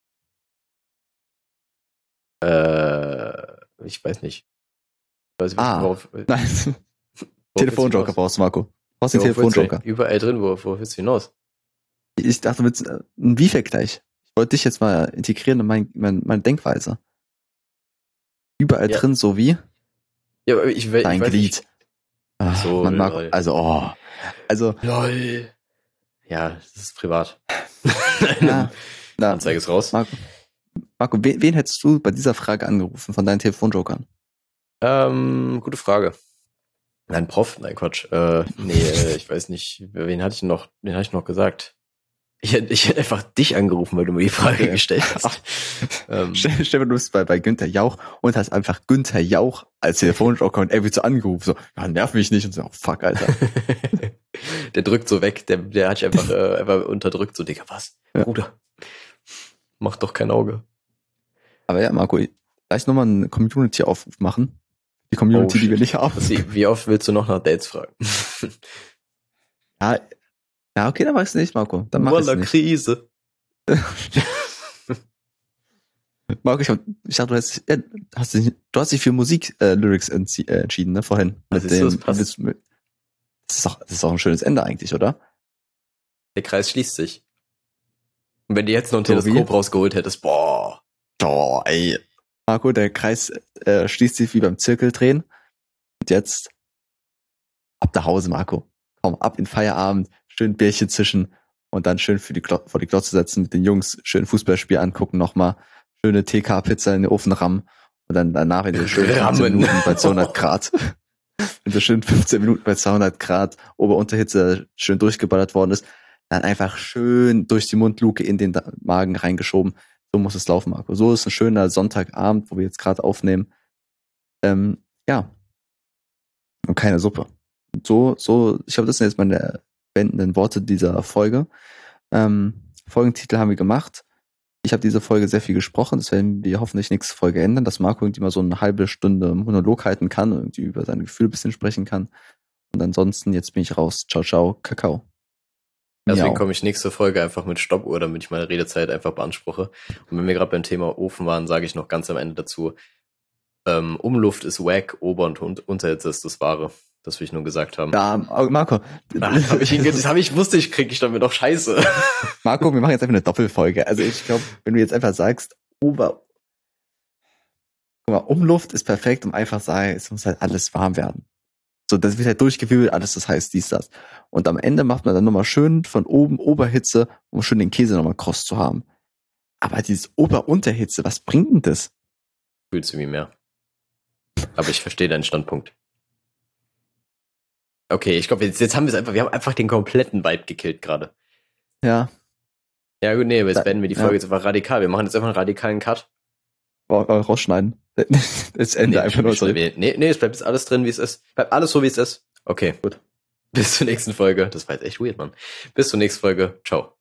Äh, ich weiß nicht. Ich weiß nicht ah, worauf, nein. Telefonjoker brauchst du, Marco. Brauchst du den Telefonjoker? Überall drin, wo, wo willst du hinaus? Ich dachte, mit ein Wie-Vergleich. Ich wollte dich jetzt mal integrieren in mein, mein, meine Denkweise. Überall ja. drin, so wie? Ja, aber ich, ich Dein weiß Glied. nicht. Ach, so, man mag, lol. also, oh. Also. Lol. Ja, das ist privat. Na, na, Anzeige ist raus. Marco, Marco wen, wen hättest du bei dieser Frage angerufen von deinen Telefonjokern? Ähm, gute Frage. Nein, Prof, nein, Quatsch. Äh, nee, äh, ich weiß nicht, wen hatte ich noch, wen hatte ich noch gesagt? Ich hätte, ich hätte einfach dich angerufen, weil du mir die Frage gestellt hast. ähm, stell, stell dir, du bist bei, bei Günther Jauch und hast einfach Günther Jauch als Telefonjoker und er wird so angerufen, so, ja, nerv mich nicht und so, oh, fuck, Alter. Der drückt so weg, der, der hat sich einfach, äh, einfach unterdrückt, so, Digga, was? Ja. Bruder, mach doch kein Auge. Aber ja, Marco, lass nochmal einen Community-Aufruf machen. Die Community, oh, die wir nicht haben. Wie, wie oft willst du noch nach Dates fragen? ja, ja, okay, dann mach ich's nicht, Marco. Dann mach ich's nicht. Krise. Marco, ich, hab, ich dachte, du hast, ja, hast dich, du hast dich für Musik-Lyrics äh, entzie- äh, entschieden, ne, vorhin. Was mit ist dem, das, passt. Mit, das, ist auch, das ist auch ein schönes Ende eigentlich, oder? Der Kreis schließt sich. Und wenn du jetzt noch ein so Teleskop wie? rausgeholt hättest, boah. Boah, ey. Marco, der Kreis äh, schließt sich wie beim Zirkeldrehen. Und jetzt ab nach Hause, Marco. Komm, ab in Feierabend, schön Bierchen zischen und dann schön für die Glo- vor die Glotze setzen, mit den Jungs schön Fußballspiel angucken nochmal, schöne T K-Pizza in den Ofen rammen und dann danach in den schönen fünfzehn Minuten bei zweihundert Grad, wenn so schön fünfzehn Minuten bei zweihundert Grad Ober-Unterhitze schön durchgeballert worden ist, dann einfach schön durch die Mundluke in den Magen reingeschoben. So muss es laufen, Marco. So ist ein schöner Sonntagabend, wo wir jetzt gerade aufnehmen. Ähm, ja. Und keine Suppe. Und so, so, ich glaube, das sind jetzt meine beendenden Worte dieser Folge. Ähm, Folgentitel haben wir gemacht. Ich habe diese Folge sehr viel gesprochen, das werden wir hoffentlich nächste Folge ändern, dass Marco irgendwie mal so eine halbe Stunde Monolog halten kann und irgendwie über seine Gefühle ein bisschen sprechen kann. Und ansonsten, jetzt bin ich raus. Ciao, ciao, Kakao. Deswegen komme ich nächste Folge einfach mit Stoppuhr, damit ich meine Redezeit einfach beanspruche. Und wenn wir gerade beim Thema Ofen waren, sage ich noch ganz am Ende dazu, ähm, Umluft ist wack, Ober- und Unterhitze ist das Wahre. Das will ich nur gesagt haben. Ja, Marco. Das habe ich, das hab ich wusste, ich krieg ich damit doch scheiße. Marco, wir machen jetzt einfach eine Doppelfolge. Also ich glaube, wenn du jetzt einfach sagst, Ober... Guck mal, Umluft ist perfekt, um einfach zu sagen, es muss halt alles warm werden. So, das wird halt durchgewirbelt, alles, das heißt dies, das. Und am Ende macht man dann nochmal schön von oben Oberhitze, um schön den Käse nochmal kross zu haben. Aber dieses Ober-Unterhitze, was bringt denn das? Fühlst du wie mehr. Aber ich verstehe deinen Standpunkt. Okay, ich glaube, jetzt, jetzt haben wir es einfach, wir haben einfach den kompletten Vibe gekillt gerade. Ja. Ja gut, nee, aber jetzt Da, beenden wir die Folge ja. jetzt einfach radikal. Wir machen jetzt einfach einen radikalen Cut. Oh, oh, rausschneiden. Das Ende nee, einfach nur so. Nee, nee, es bleibt jetzt alles drin, wie es ist. Bleibt alles so, wie es ist. Okay, gut. Bis zur nächsten Folge. Das war jetzt echt weird, Mann. Bis zur nächsten Folge. Ciao.